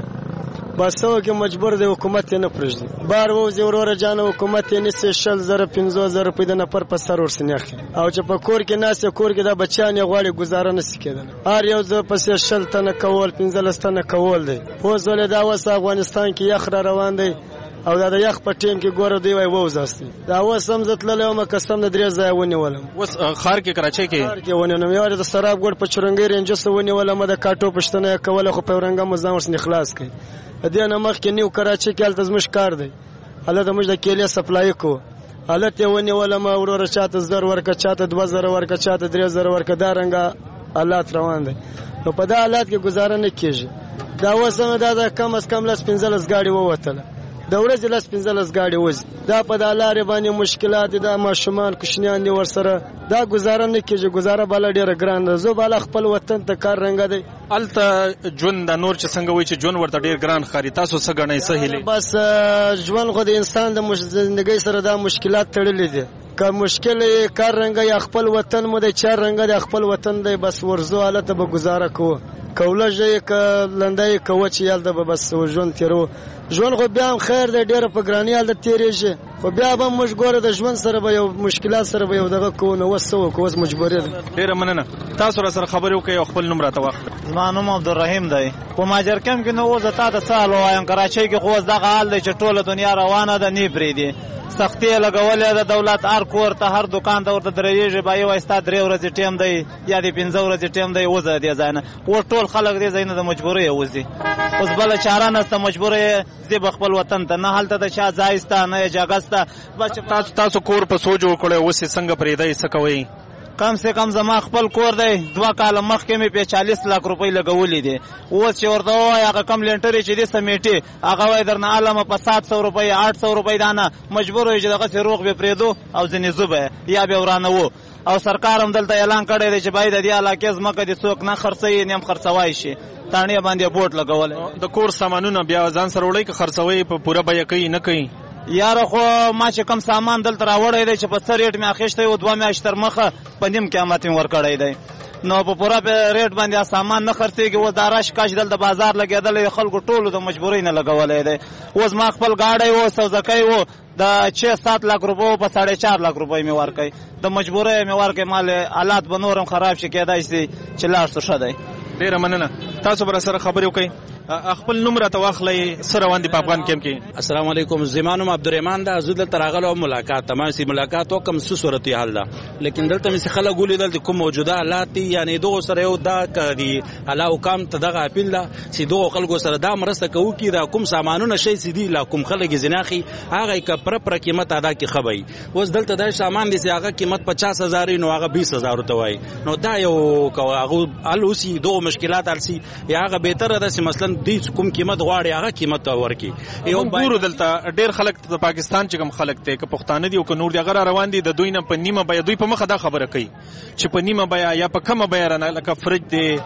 بس څه وکړي مجبور دی، حکومت یې نه پرېږدي. بار ووځي وروره جانه حکومت یې نیسي 20,000 15,000 روپۍ د نفر په سر ورسنې اخلي. او چې په کور کې ناست کور کې دا بچیان یې غواړي ګزاره نشي کېدلی. هر یو ځای پسې 20 تنه کول 15 تنه کول دی. اوس ولې دا اوس افغانستان کې یخ را روان دی او دا د یخ په ټیم کې ګوره دی وای ووځاستي. دا اوس هم زه تللی وم قسم د 3 ځایه ونیولم. اوس ښار کې کراچۍ کې ونیولم. یو د سراب ګوډ په چرنګۍ رینجس ونیولم، د کاټو پښتنه یې کوله خو په ورنګه مو ځان ورسنې خلاص کړي. د دې نه مخکې نیو کراچۍ کې هلته زموږ کار دی، هلته موږ د کیلې سپلای کوو. هلته یې ونیولم وروره چاته 1000 ورکه، چاته 2000 ورکه، چاته 3000 ورکه. دا رنګه حالات روان دی. نو په دا حالات کې ګزاره نه کېږي. دا اوس هم دا کم از کم 15 ګاډي ووتله، د ورځې 15 ګاډي وځي. دا په دا لارې باندې مشکلات دي، دا ماشومان کوچنیان دي ورسره. دا ګزاره نه کېږي. ګزاره بالا ډېره ګران ده. زه بالا خپل وطن ته کار رنګه دی. هلته ژوند د نور چې څنګه وایي چې ژوند ورته ډېر ګران ښکاري، تاسو څه ګڼئ څه هیلې؟ بس ژوند خو د انسان د زندګۍ سره دا مشکلات تړلي دي. که مشکل یې کار رنګه یا خپل وطن مو دی، چار رنګه دی خپل وطن دی، بس ورځو هلته به ګزاره کوو. که ولږه یې که لنده یې که وچ یې هلته به بس ژوند تېروو. ژوند خو بیا هم خیر دی، ډېره په ګرانۍ هلته تېرېږي، خو بیا به موږ ګوره د ژوند سره به یو مشکلات سره به یو دغه کوو. نو اوس څه وکړو، اوس مجبوري ده. ډېره مننه. تاسو را سره خبرې وکړئ او خپل نوم راته واخلئ. زما نوم عبدالرحیم دی. په ماجر کیمپ کې نو اوس تا ته څه حال ووایم. کراچۍ کې خو اوس دغه حال دی چې ټوله دنیا روانه ده، نه پرېږدي. سختي یې لګولې ده دولت، هر کور ته هر دکان ته ورته درېږي. به یې وایي ستا 3 ورځې ټیم دی یا د 15 ورځې ټیم دی، وځه دې ځای نه. اوس ټول خلک دې ځای نه د مجبورۍ وځي. اوس بله چاره نشته، مجبوره یې ځي به خپل وطن ته. نه هلته د چا ځای شته نه یې جګه شته. تاسو کور په څو جوړ کړی، اوس یې څنګه پرېږدئ، څه کوئ؟ کم سے کم زما خپل کور دی 2 کاله مخکې مې په 40 لک روپۍ لګولې دي. اوس چې ورته ووایي هغه کم لینټرې چې دي سمیټې، هغه وایي درنه علمه په 700 روپۍ 800 روپۍ دانه. مجبور وي چې دغسې روغ به پرېږدو او ځینې زه به یا به ورانوو. او سرکار هم دلته اعلان کړی دی چې باید د دې علاقې ځمکه دې څوک نه خرڅوي نه هم خرڅوای شي. تاڼې باندې بوټ لګولی. د کور سامانونه بیا ځان سره وړئ که خرڅوئ په پوره بیه کوي نه کوي؟ یاره خو ما چې کم سامان دلته راوړی دی چې په څه ریټ مې اخیستی و 2 میاشتې تر مخه په نیم قیمت مې ورکړی دی. نو په پوره ریټ باندې سامان نه خرڅېږي. اوس دا رش کاش دلته بازار لګېدلی خلکو ټولو د مجبورۍ نه لګولی دی. اوس ما خپل گاډی و سوزکی و د 6-7 لک روپیو په 4.5 لک روپۍ مې ورکړی. د مجبورۍ مې ورکړی. مال حالات به نور هم خراب شي، کېدای شي چې لاړ شو. ښه دی. ډېره مننه. تاسو به راسره خبرې وکړئ. خپل نوم راته واخلئ، څه روان دي په افغان کیمپ کې؟ السلام علیکم. زما نوم عبدالرحمن ده. زه دلته راغلی وم ملاقات ته. ما چې ملاقات وکړم څه صورت حال ده، لیکن دلته مې چې خلک ولیدل چې کوم موجوده حالات دي، یعنې دغو سره یو دا دي الله حکام ته دغه اپیل ده چې دغو خلکو سره دا مرسته کوو چې دا کوم سامانونه شی چې دي لا کوم خلک یې ځیناخي هغه یې که پوره قیمت ادا کړي ښه به وي. اوس دلته دا سامان دي چې هغه قیمت 50,000 نو هغه 20,000 ته وایي. نو دا یو هغه حل اوسي، دغو مشکلات حل سي، یا هغه بهتره ده چې مثلا دوی کوم قیمت غواړي هغه قیمت ورکړي. یو ګورو دلته ډېر خلک د پاکستان چې کوم خلک دی که پښتانه دي او که نور دي هغه روان دي د دوی نه په نیمه بیه. دوی په مخه دا خبره کوي چې په نیمه بیه یا په کمه بیه رانه، لکه فرج دی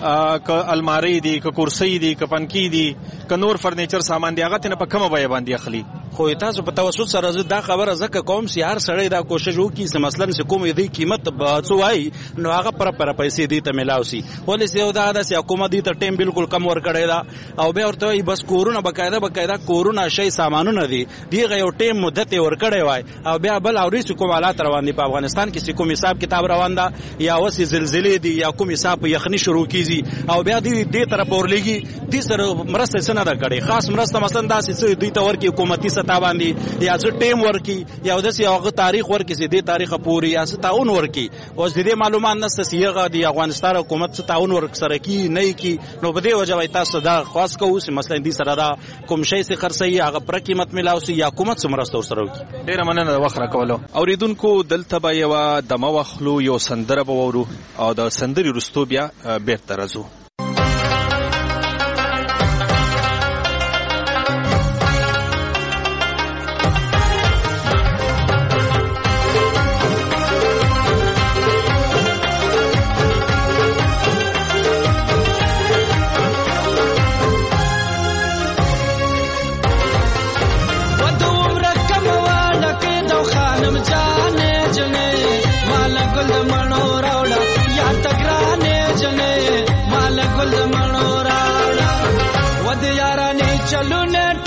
که المارۍ دي که کرسۍ دي که پنکي دي که نور فرنیچر سامان دی، هغه ترې په کمه بیه باندې اخلي. خو تاسو په توسط سره زه دا خبره ځکه کوم چې هر سړی دا کوشش وکړي چې مثلا چې کوم دی قیمت څه وایي نو هغه پر پیسې دې ته میلاو سي. ولې چې یو دا ده چې حکومت دې ته ټیم بالکل کم ورکړی ده او بیا ورته وایي بس کورونه باقاعده کورونه شی سامانونه دي دغه یو ټیم مدت یې ورکړی وای او بیا بل اوري چې کوم حالات روان دي په افغانستان کې چې کوم حساب کتاب روان ده یا وسې زلزلې دي یا کوم حساب یخني شروع کیږي او بیا دې طرف ورلېږي دې سره مرسته څه نه ده کړې. خاص مرسته مثلا داسې څه دوی ته ورکړي حکومتي سطح باندې یا څه ټیم ورکړي یا داسې هغه تاریخ ورکړي چې دې تاریخ پورې یا څه تعاون ورکړي. اوس دې معلومات نشته چې هغه د افغانستان حکومت څه تعاون ورک سره کی نه کی. نو په دې وجه وای تاسو دا خاص کوو چې مثلا دې سره دا کوم شی چې خرڅي هغه پر قیمت ملاوي یا حکومت سره مرسته ورسره وکړي. ډیره مننه د وخت راکولو. اوریدونکو دلته به یو د موخلو یو سندره به وورو او د سندري رستو بیا بیرته راځو.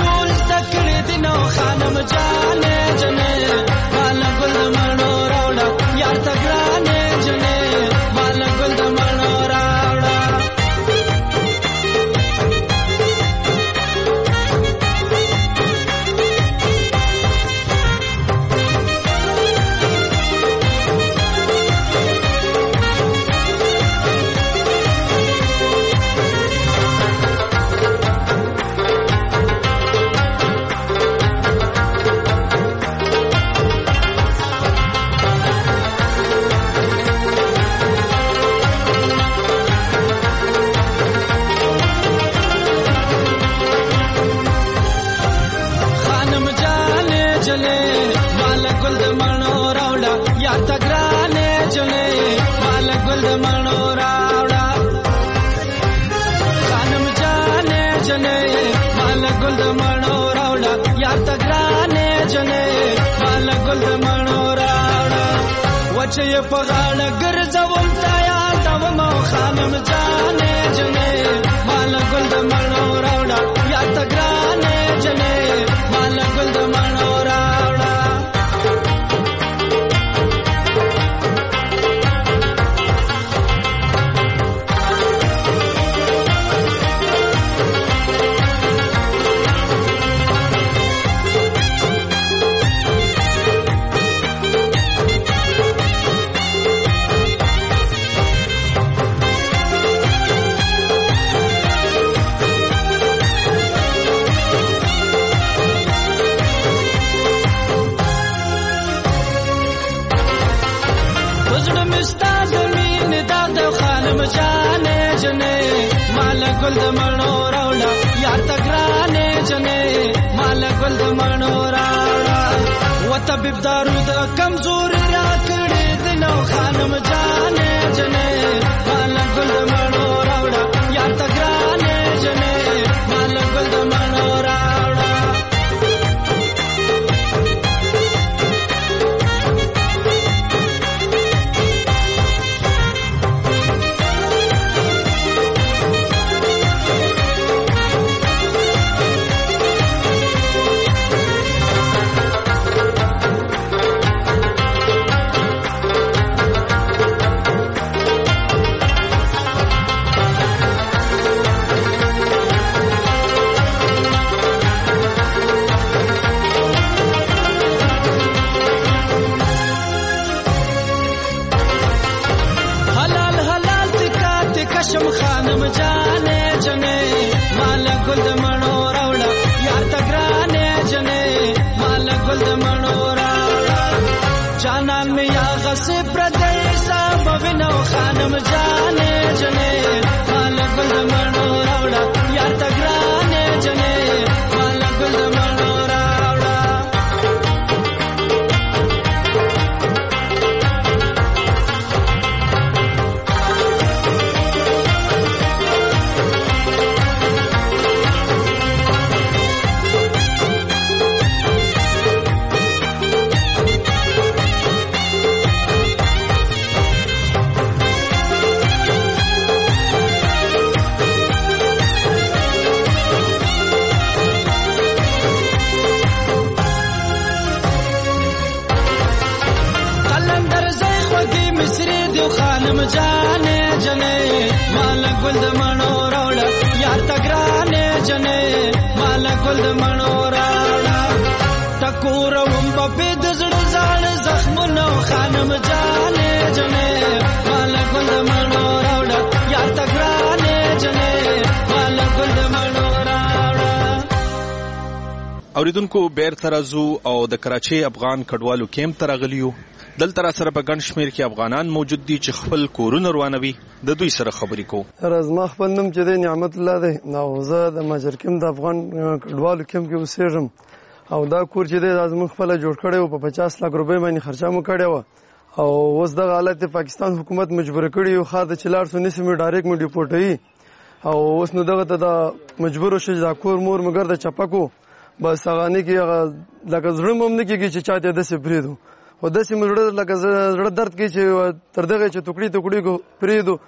ټول ذکر دینو خانم جانې جنې مال ګل د مڼو راوړه یار ته ګرانې جنې مال ګل د مڼو راوړه چې په غاړه ګرځوم تا یادوم او خانم جانې جنې مال ګل د مڼو راوړه یا ته ګرانې جنې مال ګل د مڼو راوړه ګل د مڼو راوړه یار ته ګرانې جنې مال ګل د مڼو راوړه و طبیب دارو د کمزوري راکړې دینو خانم جانې جنې مال ګل د مڼو راوړه یار ته ګرانې جنې مال ګل د مڼو راوړه اوریدونکو بیرته راځو او د کراچۍ افغان کډوالو کیمپ ته راغلیو. دلته را سره په ګڼ شمېر کې افغانان موجود دي چې خپل کورونه روانوي. د دوی سره خبرې کوو. زما خپل نوم چې دی نعمت الله دی او زه د ماجر کیمپ د افغان کډوالو کیمپ کې اوسېږم او دا کور چې دی دا زموږ خپله جوړ کړی و په 50 لک روپۍ باندې خرچه مو کړې وه او اوس دغه حالت د پاکستان حکومت مجبوره کړي یو ښار ته چې لاړ سو نیسي مې ډایرکټ مې ډیپورټوي او اوس نو دغه ته د مجبور شو چې دا کور مور مې ګرده چپه کو بس هغه نه کې هغه لکه زړه مې هم نه کېږي چې چا ته داسې پرېږدو خو داسې مې زړه لکه زړه درد کوي چې تر دغه چې ټوکړي ټوکړي پرېږدو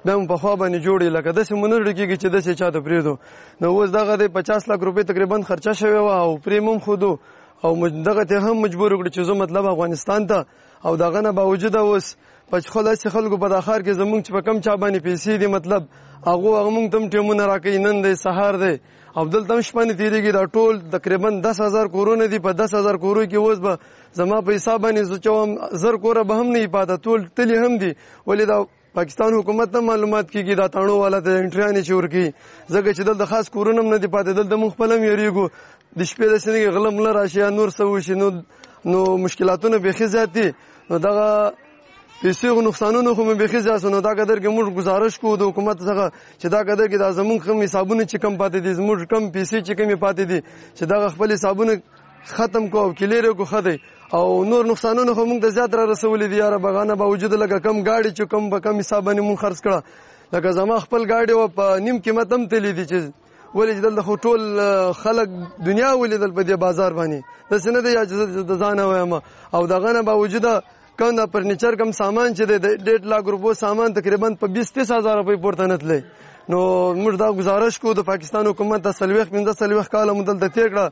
بیا هم په خوا باندې جوړې لکه داسې مونږ کېږي چې داسې چاته پرېږدو. نو اوس دغه د 50 لک روپۍ تقریبا خرچه شوې وه او پرې هم ښودو او دغه ته هم مجبور وکړو چې زه مطلب افغانستان ته او دغه نه باوجوده اوس په داسې خلکو په دا ښار کې زمونږ چې په کم چا باندې پیسې دي مطلب هغه مونږ ته هم ټیمونه راکوي، نن دی سهار دی او دلته هم شپه نه تېرېږي. دا ټول تقریبا 10,000 کورونه دي. په 10,000 کورو کې اوس به زما په حساب باندې زه چوم 1000 کوره به هم نه وي پاته، ټول تلي هم دي. ولې دا پاکستان حکومت ته معلومات کېږي دا تاڼو والا ته انټریانې چې ورکوي، ځکه چې دلته خاص کورونه هم نه دي پاتې. دلته مونږ خپله هم یېرېږو د شپې داسې نه غله مله راشي یا نور څه وشي، نو مشکلاتونه بیخي زیات دي. نو دغه پیسې خو نقصانونه خو مې بیخي زیات شو. نو دا قدر کې موږ ګزارش کوو د حکومت څخه چې دا قدر کې دا زمونږ کم حسابونه چې کم پاتې دي، زموږ کم پیسې چې کمې پاتې دي چې دغه خپل حسابونه ختم کو او کلیر کو خدای او نور نقصانونه خو موږ ته زیات را رسولې دي. یاره بغانه باوجود لکه کم گاډي چې کم په کم حساب باندې موږ خرڅ کړه، لکه زما خپل گاډي و په نیم قیمت هم تللی دي چې ولې دلته خو ټول خلک دنیا ولیدل په دې بازار باندې داسې نه دی چې د ځانه وایم. او دغه نه باوجوده کم د فرنیچر کم سامان چې دی د 1.5 لک روپو سامان تقریبا په 20-30 هزار روپۍ پورته نه تللی. نو موږ دا گزارش کوو د پاکستان حکومت ته 40-45 کاله مو دلته تېر کړه.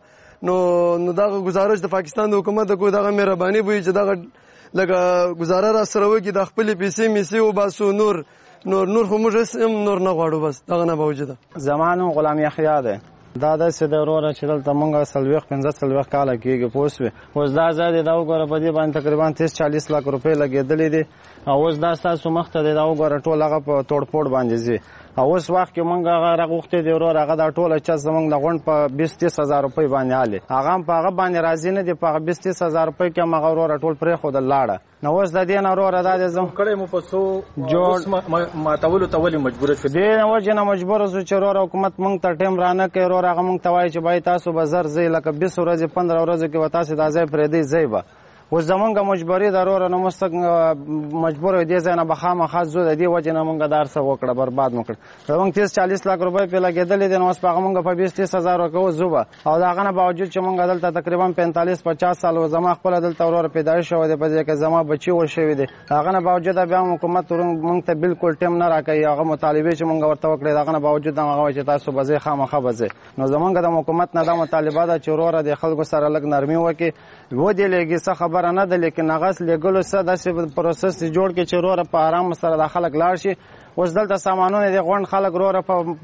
نو دغه گزارش د پاکستان د حکومت ته کوو، دغه مهرباني به وي چې دغه لکه ګزاره را سره وکړي د خپلې پیسې میسې وباسو. نور خو موږ هم نور نه غواړو، بس دغه نه باوجوده. زما نوم غلام یحیی دی. دا داسې دی وروره چې دلته مونږ 40-45 کاله کېږي پوه شوې. اوس دا ځای دی دا وګوره په دې باندې تقریبا 30-40 لک روپۍ لګېدلې دي او اوس دا ستاسو مخ ته دی دا وګوره ټول هغه په توړ-پوړ باندې ځي. او اوس وخت کې مونږ هغه راغوښتې دی وروره هغه دا ټوله چت زمونږ د غونډ په 20-30 هزار روپۍ باندې هلې هغه هم په هغه باندې راضي نه دي. په هغه 20-30 هزار روپۍ کې هم هغه وروره ټول پرېښودل لاړه. نو اوس د دې نه وروره دا دی زه کړی مو په څو جوړ ماتولو ته ولې مجبوره شو؟ دې نه وجې نه مجبوره شو چې وروره حکومت مونږ ته ټیم رانه کوي. وروره هغه مونږ ته وایي چې باید تاسو به زر ځئ لکه 20 ورځې 15 ورځې کې به تاسې دا ځای پرېږدئ ځئ به. اوس زمونږ مجبوري ده وروره نو موږ مجبور یو دې ځای نه به خامخا ځو. د دې وجې نه مونږ دا هر څه وکړه برباد مو کړ. زمونږ 30-40 لک روپۍ پرې لګېدلې دي. نو اوس په هغه مونږ په 20-30 هزار ورکوو ځو به. او د هغه نه باوجود چې مونږ دلته تقریبا 45-50 سال و زما خپله دلته وروره پیدایش شوی دی، په دې کې زما بچي وشوي دي. د هغه نه باوجود بیا هم حکومت مونږ ته بالکل ټیم نه راکوي. هغه مطالبې چې مونږ ورته وکړې د هغه نه باوجود هم هغه وایي چې تاسو به ځئ خامخا به ځئ. نو زمونږ د حکومت نه دا مطالبه ده چې وروره د خلکو سره لږ نرمي وکړي. ودې لېږي څه خبره نه ده، لیکن هغه لېږلو څه داسې پروسس جوړ کړي چې وروره په ارام سره دا خلک لاړ شي. اوس دلته سامانونه د غونډ خلک وروره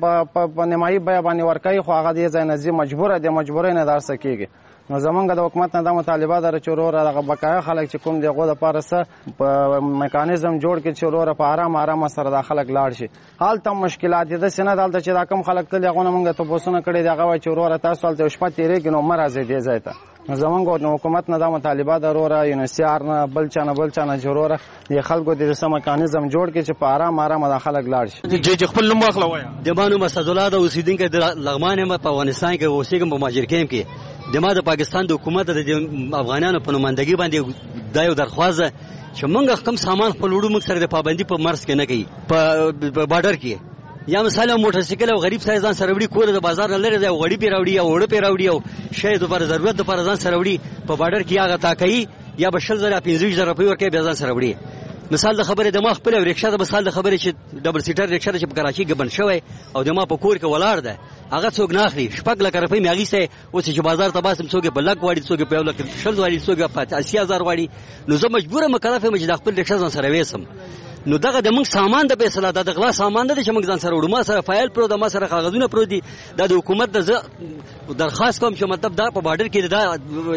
په نیمایي بیه باندې ورکوي، خو هغه دې ځای نه ځي، مجبوره دی، مجبورۍ نه دا هر څه کېږي. نو زمونږ د حکومت نه دا مطالبه ده چې وروره دغه بقایا خلک چې کوم د هغو دپاره څه میکانیزم جوړ کړي چې وروره په ارامه سره دا خلک لاړ شي. هلته مشکلات دي داسې نه ده هلته چې دا کم خلک تللي هغو نه مونږ تپوسونه کړي دي هغه وایي چې وروره تاسو هلته یو شپه تېرېږي نو مه راځئ دې ځای ته. نو زمونږ حکومت نه دا مطالبه ده وروره UNHCR نه بل چا نه چې وروره د خلکو د څه میکانیزم جوړ کړي چې په ارامه دا خلک لاړ شي. چې خپل نوم واخله وایه. زما نوم اسدالله ده، اوسېدونکی د لغمان یم، په افغانستان کې اوسېږم په مهاجر کیمپ کې. ما د پاکستان د حکومت د افغانانو په نمایندګۍ باندې دا یو درخواست ده چې موږ کم سامان خپل وړو موږ سره د پابندي په مرز کې نه کوي په بارډر کې. یا مثلا موټر سایکل او غریب سره ځان سره وړي، کور د بازار نه لري، او غړي پې راوړي او اوړه پې راوړي او شی دپاره ضرورت دپاره ځان سره وړي په بارډر کې هغه تا کوي یا به 20,000 یا 25,000 روپۍ ورکوي بیا ځان سره وړي. مثال د خبرې د ما خپل رکشا د مثال د خبرې چې ډبل سیټر رکشا چې په کراچۍ کې بند شوی او د ما په کور کې ولاړ ده هغه څوک نه اخلي. 6 لک روپۍ مې اخیستی، اوس چې بازار ته باسم څوک په لک غواړي، څوک په 1,20,000 غواړي، څوک په 80,000 غواړي. نو زه مجبوره مکلف یم چې د خپل رکشا ځان سره ویسم. نو دغه د موږ سامان د فیصله د غلا سامان ده چې موږ ځان سره وړو. ما سره فایل پرو ده، ما سره کاغذونه پرو دي. دا د حکومت د درخواست کوم چې مطلب دا په بارډر کې دا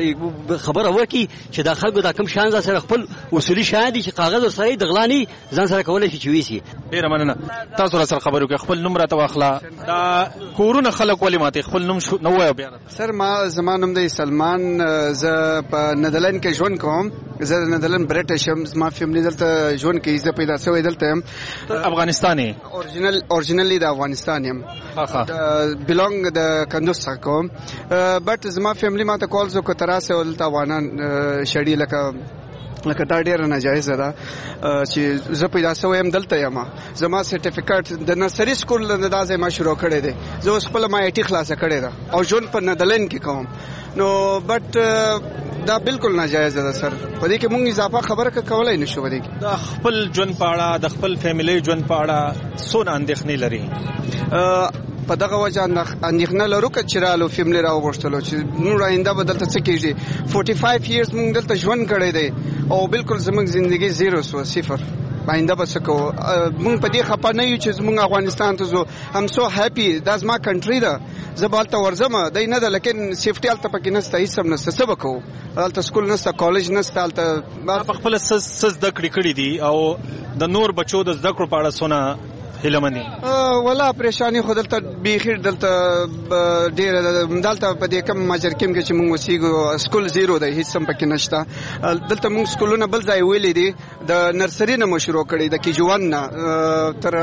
خبره وکړي چې دا خلکو دا کم شان ځان سره خپل اصولي شان دي چې کاغذ ورسره د غلا نه ځان سره کولی شي چې ویسي. ډېره مننه. تاسو را سره خبرې وکړئ، خپل نوم راته واخله. دا کورونه خلک ولې ماتې خپل نوم نه ووایه بیا. سر زما نوم دی سلمان، زه په نیدرلند کې ژوند کوم. زه د نیدرلند برټش یم، زما فیملي دلته ژوند کوي، زه پیدا شوی دلته یم. افغانستان یې؟ اورجینلی د افغانستان یم، بلونګ د کندوز څخه کوم. بټ زما فیملي ما ته کالز وکړه ته راسئ او دلته افغانان شړي لکه دا ډېره ناجایزه ده چې زه پیدا شوی یم دلته یم. زما سرټیفیکټ د نرسري سکول نه دا ځای ما شروع کړی دی. زه اوس خپله ما IT خلاصه کړې ده او ژوند په نیدرلند کې کوم. نو بټ دا بالکل ناجایز ده سر. په دې کې موږ اضافه خبره کولای نشو. په دې کې د خپل ژوند په اړه د خپل فیملی ژوند په اړه څونه اندېښنې لري؟ په دغه وجه اندېښنه لرو چې رالو فیملی راوغوښتلو چې موږ آینده به دلته څه کېږي. 45 ایرز موږ دلته ژوند کړی دی او بالکل زموږ زندگی زیرو سو، صفر. آینده به څه کوو؟ موږ په دې خفه نه یو چې موږ افغانستان ته ځو. ام سو هیپي، دا زما کنټري ده، زه به هلته ورځم. دی نه ده لیکن سیفټي هلته پکې نشته، هېڅ هم نشته. څه به کوو؟ هلته سکول نشته، کالج نشته. هلته په خپله څه زده کړې کړي دي او د نور بچو د زده کړو په اړه څونه هیلهمندي؟ ولا پریشانی خو دلته بیخي دلته ډېره دلته په دې کم ماجرکیم کې چې موږ اوسېږو سکول زیرو دی، هېڅ هم پکې نشته. دلته موږ سکولونه بل ځای ویلي دي، د نرسري نه مو شروع کړی، د KG 1 نه تر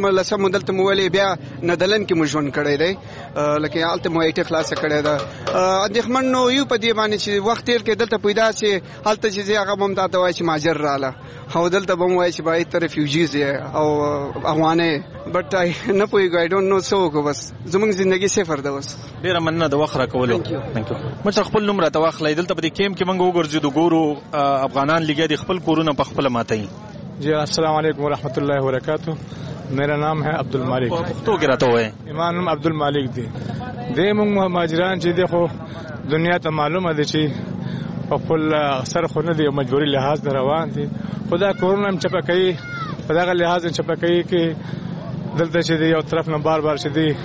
8 دلته مو ویلې، بیا ندلند کې مو ژوند کړی دی، لکه هلته مو 8 خلاصه کړی ده. اندېښمن نو یو په دې باندې چې وخت تېر کې دلته پیدا چې هلته چې ځې هغه به هم تاته وایي چې مهاجر راله، او دلته به هم وایي چې باید ته ریفیوجیز یې او افغانۍ. بټ نه پوهېږو، آی ډونټ نو څه وکړو. بس زموږ زندګي صفر ده. بس ډېره مننه د وخت راکولو. مشر خپل نوم راته واخلئ. دلته په دې کیمپ کې موږ وګرځېدو، ګورو افغانان لګیا دي خپل کورونه په خپله ماتوي. جی السلام علیکم ورحمۃ اللہ وبرکاتہ. میرا نام ہے عبد المالک. پښتو کې راته وایي. ایمان نوم عبد المالک دی. دې موږ مهاجران چې دی خو دنیا ته معلومه ده چې په خپل سر خو نه دی، مجبوري لحاظ نه روان دي. خدا کورونه هم چپه کوي، په دغه لحاظ چپه کوي کې دلته چې دی یو طرف نه بار بار چې دی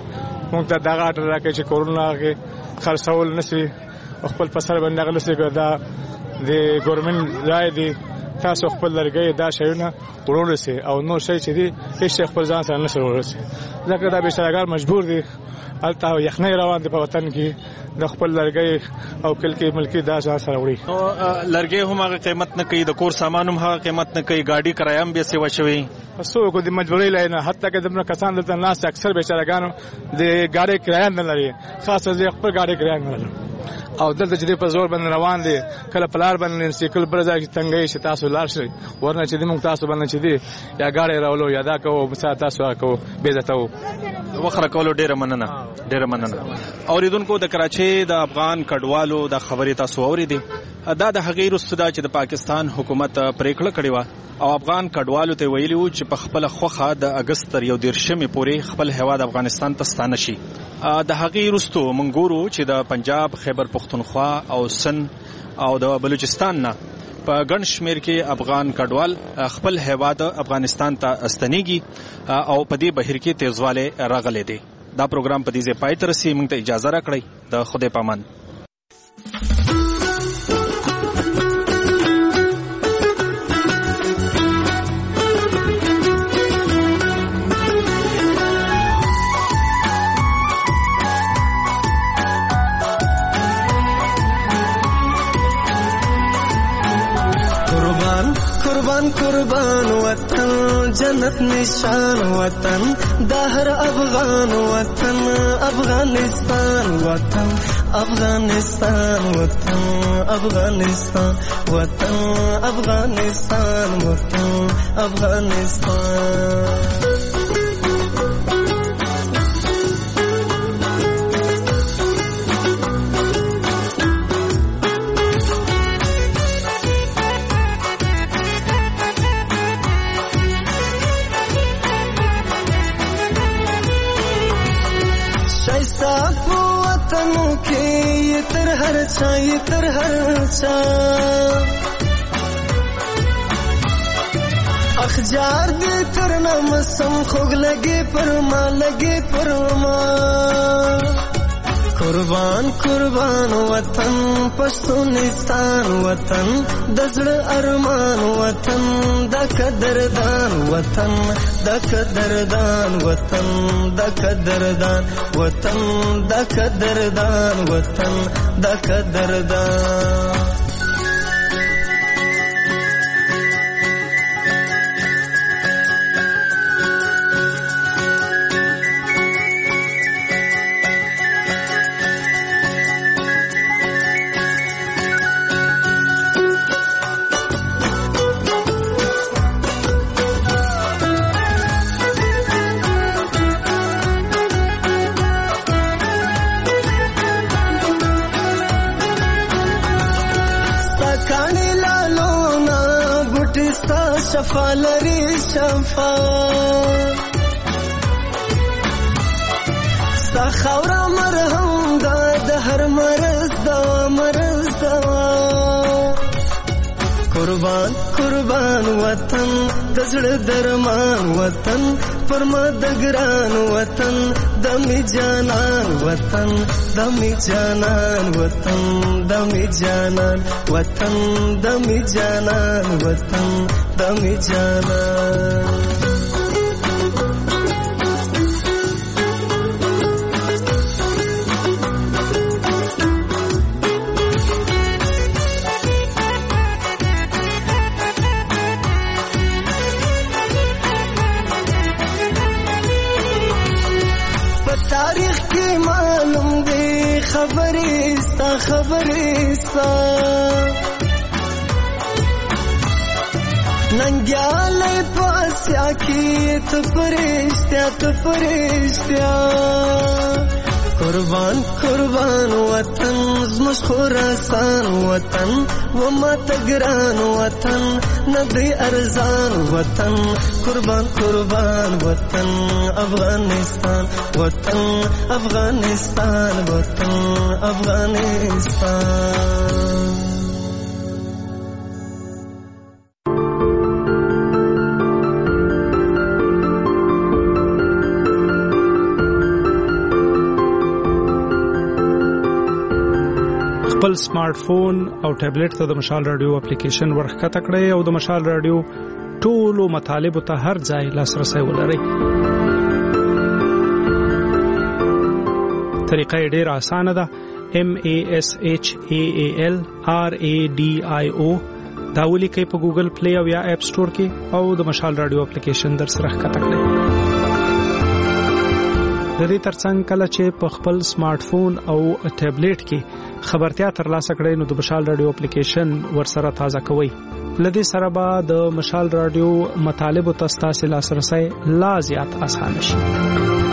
موږ ته دغه اډر راکوي چې کورونه هغې خرڅول نشي، خپل په سر باندې هغه نشي. دا د ګورمنټ ځای دی، تاسو خپل لرګي دا شیونه وړول شي او نور شی چې دی هیڅ خپل ځان سره نشي وړول شي. ځکه دا بیچارهګان مجبور دي، هلته یخنۍ روان دي په وطن کې، د خپل لرګي او کلکې ملکي دا ځان سره وړي. لرګي هم هغه قیمت نه کوي، د کور سامان هم هغه قیمت نه کوي، ګاډي کرایه هم بیا سیوا شوي. څوک د مجبورۍ له نه، حتی که دومره کسان دلته ناست اکثر بیچارهګانو د ګاډۍ کرایه نه لري، خاصه زه خپل ګاډۍ کرایه نه لرم او دلته چې په زور باندې روان دي. کله په لار باندې سیکل بل ځای کې تنګۍ چې تاسو لاړ شئ، ورنه چې موږ تاسو باندې چې دی یا ګاډۍ راولو یا دا کوو، تاسو کوو بې عزته وو. وخت راکولو ډېره مننه، ډېره مننه. اورېدونکو، د کراچۍ د افغان کډوالو د خبرې تاسو اورېدې. دا د هغې وروسته ده چې د پاکستان حکومت پریکړه کړې وه او افغان کډوالو ته ویلي وو چې په خپله خوښه د اګست تر 21 پورې خپل هیواد افغانستان ته ستانه شي. د هغې وروسته موږ ګورو چې د پنجاب، خیبر پښتونخوا او سند او د بلوچستان نه په ګڼ شمېر کې افغان کډوال خپل هیواد افغانستان ته ستنېږي او په دې بهیر کې تیزوالی راغلی دی. دا پروګرام په دې ځای پای ته رسي. موږ ته اجازه راکړئ. د خدای په امان. قربان قربان وطن جنت نشان وطن دهر افغان وطن افغانستان وطن افغانستان وطن افغانستان وطن افغانستان وطن افغانستان. ये तर हर चा अखजार दे करना मसम खोग लगे पर माँ कुर्बान कुर्बान वतन पश्तूनिस्तान वतन दजड़ अरमान वतन दकदरदान वतन दकदरदान वतन दकदरदान वतन दकदरदान वतन दकदरदान. ستا شفا لري شفا ستا خاوره مرهم دا د هر مرض دوا مرض دوا قربان قربان وطن د زړه درمان وطن پرما د ګران وطن د می جانان وطن د می جانان وطن د می جانان وطن د می جانان وطن د می جانان تاریخ کی معلوم دی خبریستا خبریستا ننگیالی پاسیا کی تو پرشتیا قربان قربان وطن زمش خراسان وطن وما تگران وطن ندی ارزان وطن قربان قربان وطن افغانستان وطن افغانستان وطن افغانستان خپل سمارټ فون او ټابلیټ ته د مشال رادیو اپلیکیشن ورښکته کړئ او د مشال رادیو ټولو مطالبو ته هر ځای لاسرسی ولرئ. طریقه یې ډېره اسانه ده. MASHAALRADIO دا ولیکئ په ګوګل پلی او یا اپ سټور کې او د مشال رادیو اپلیکیشن در سره ښکته کړئ. د دې ترڅنګ کله چې په خپل سمارټ فون او ټابلیټ کې خبرتیا ترلاسه کړئ نو د مشال رادیو اپلیکیشن ورسره تازه کوئ. لدې سره به د مشال رادیو مطالبو ته ستاسو لاسرسی لا زیات اسانه شي.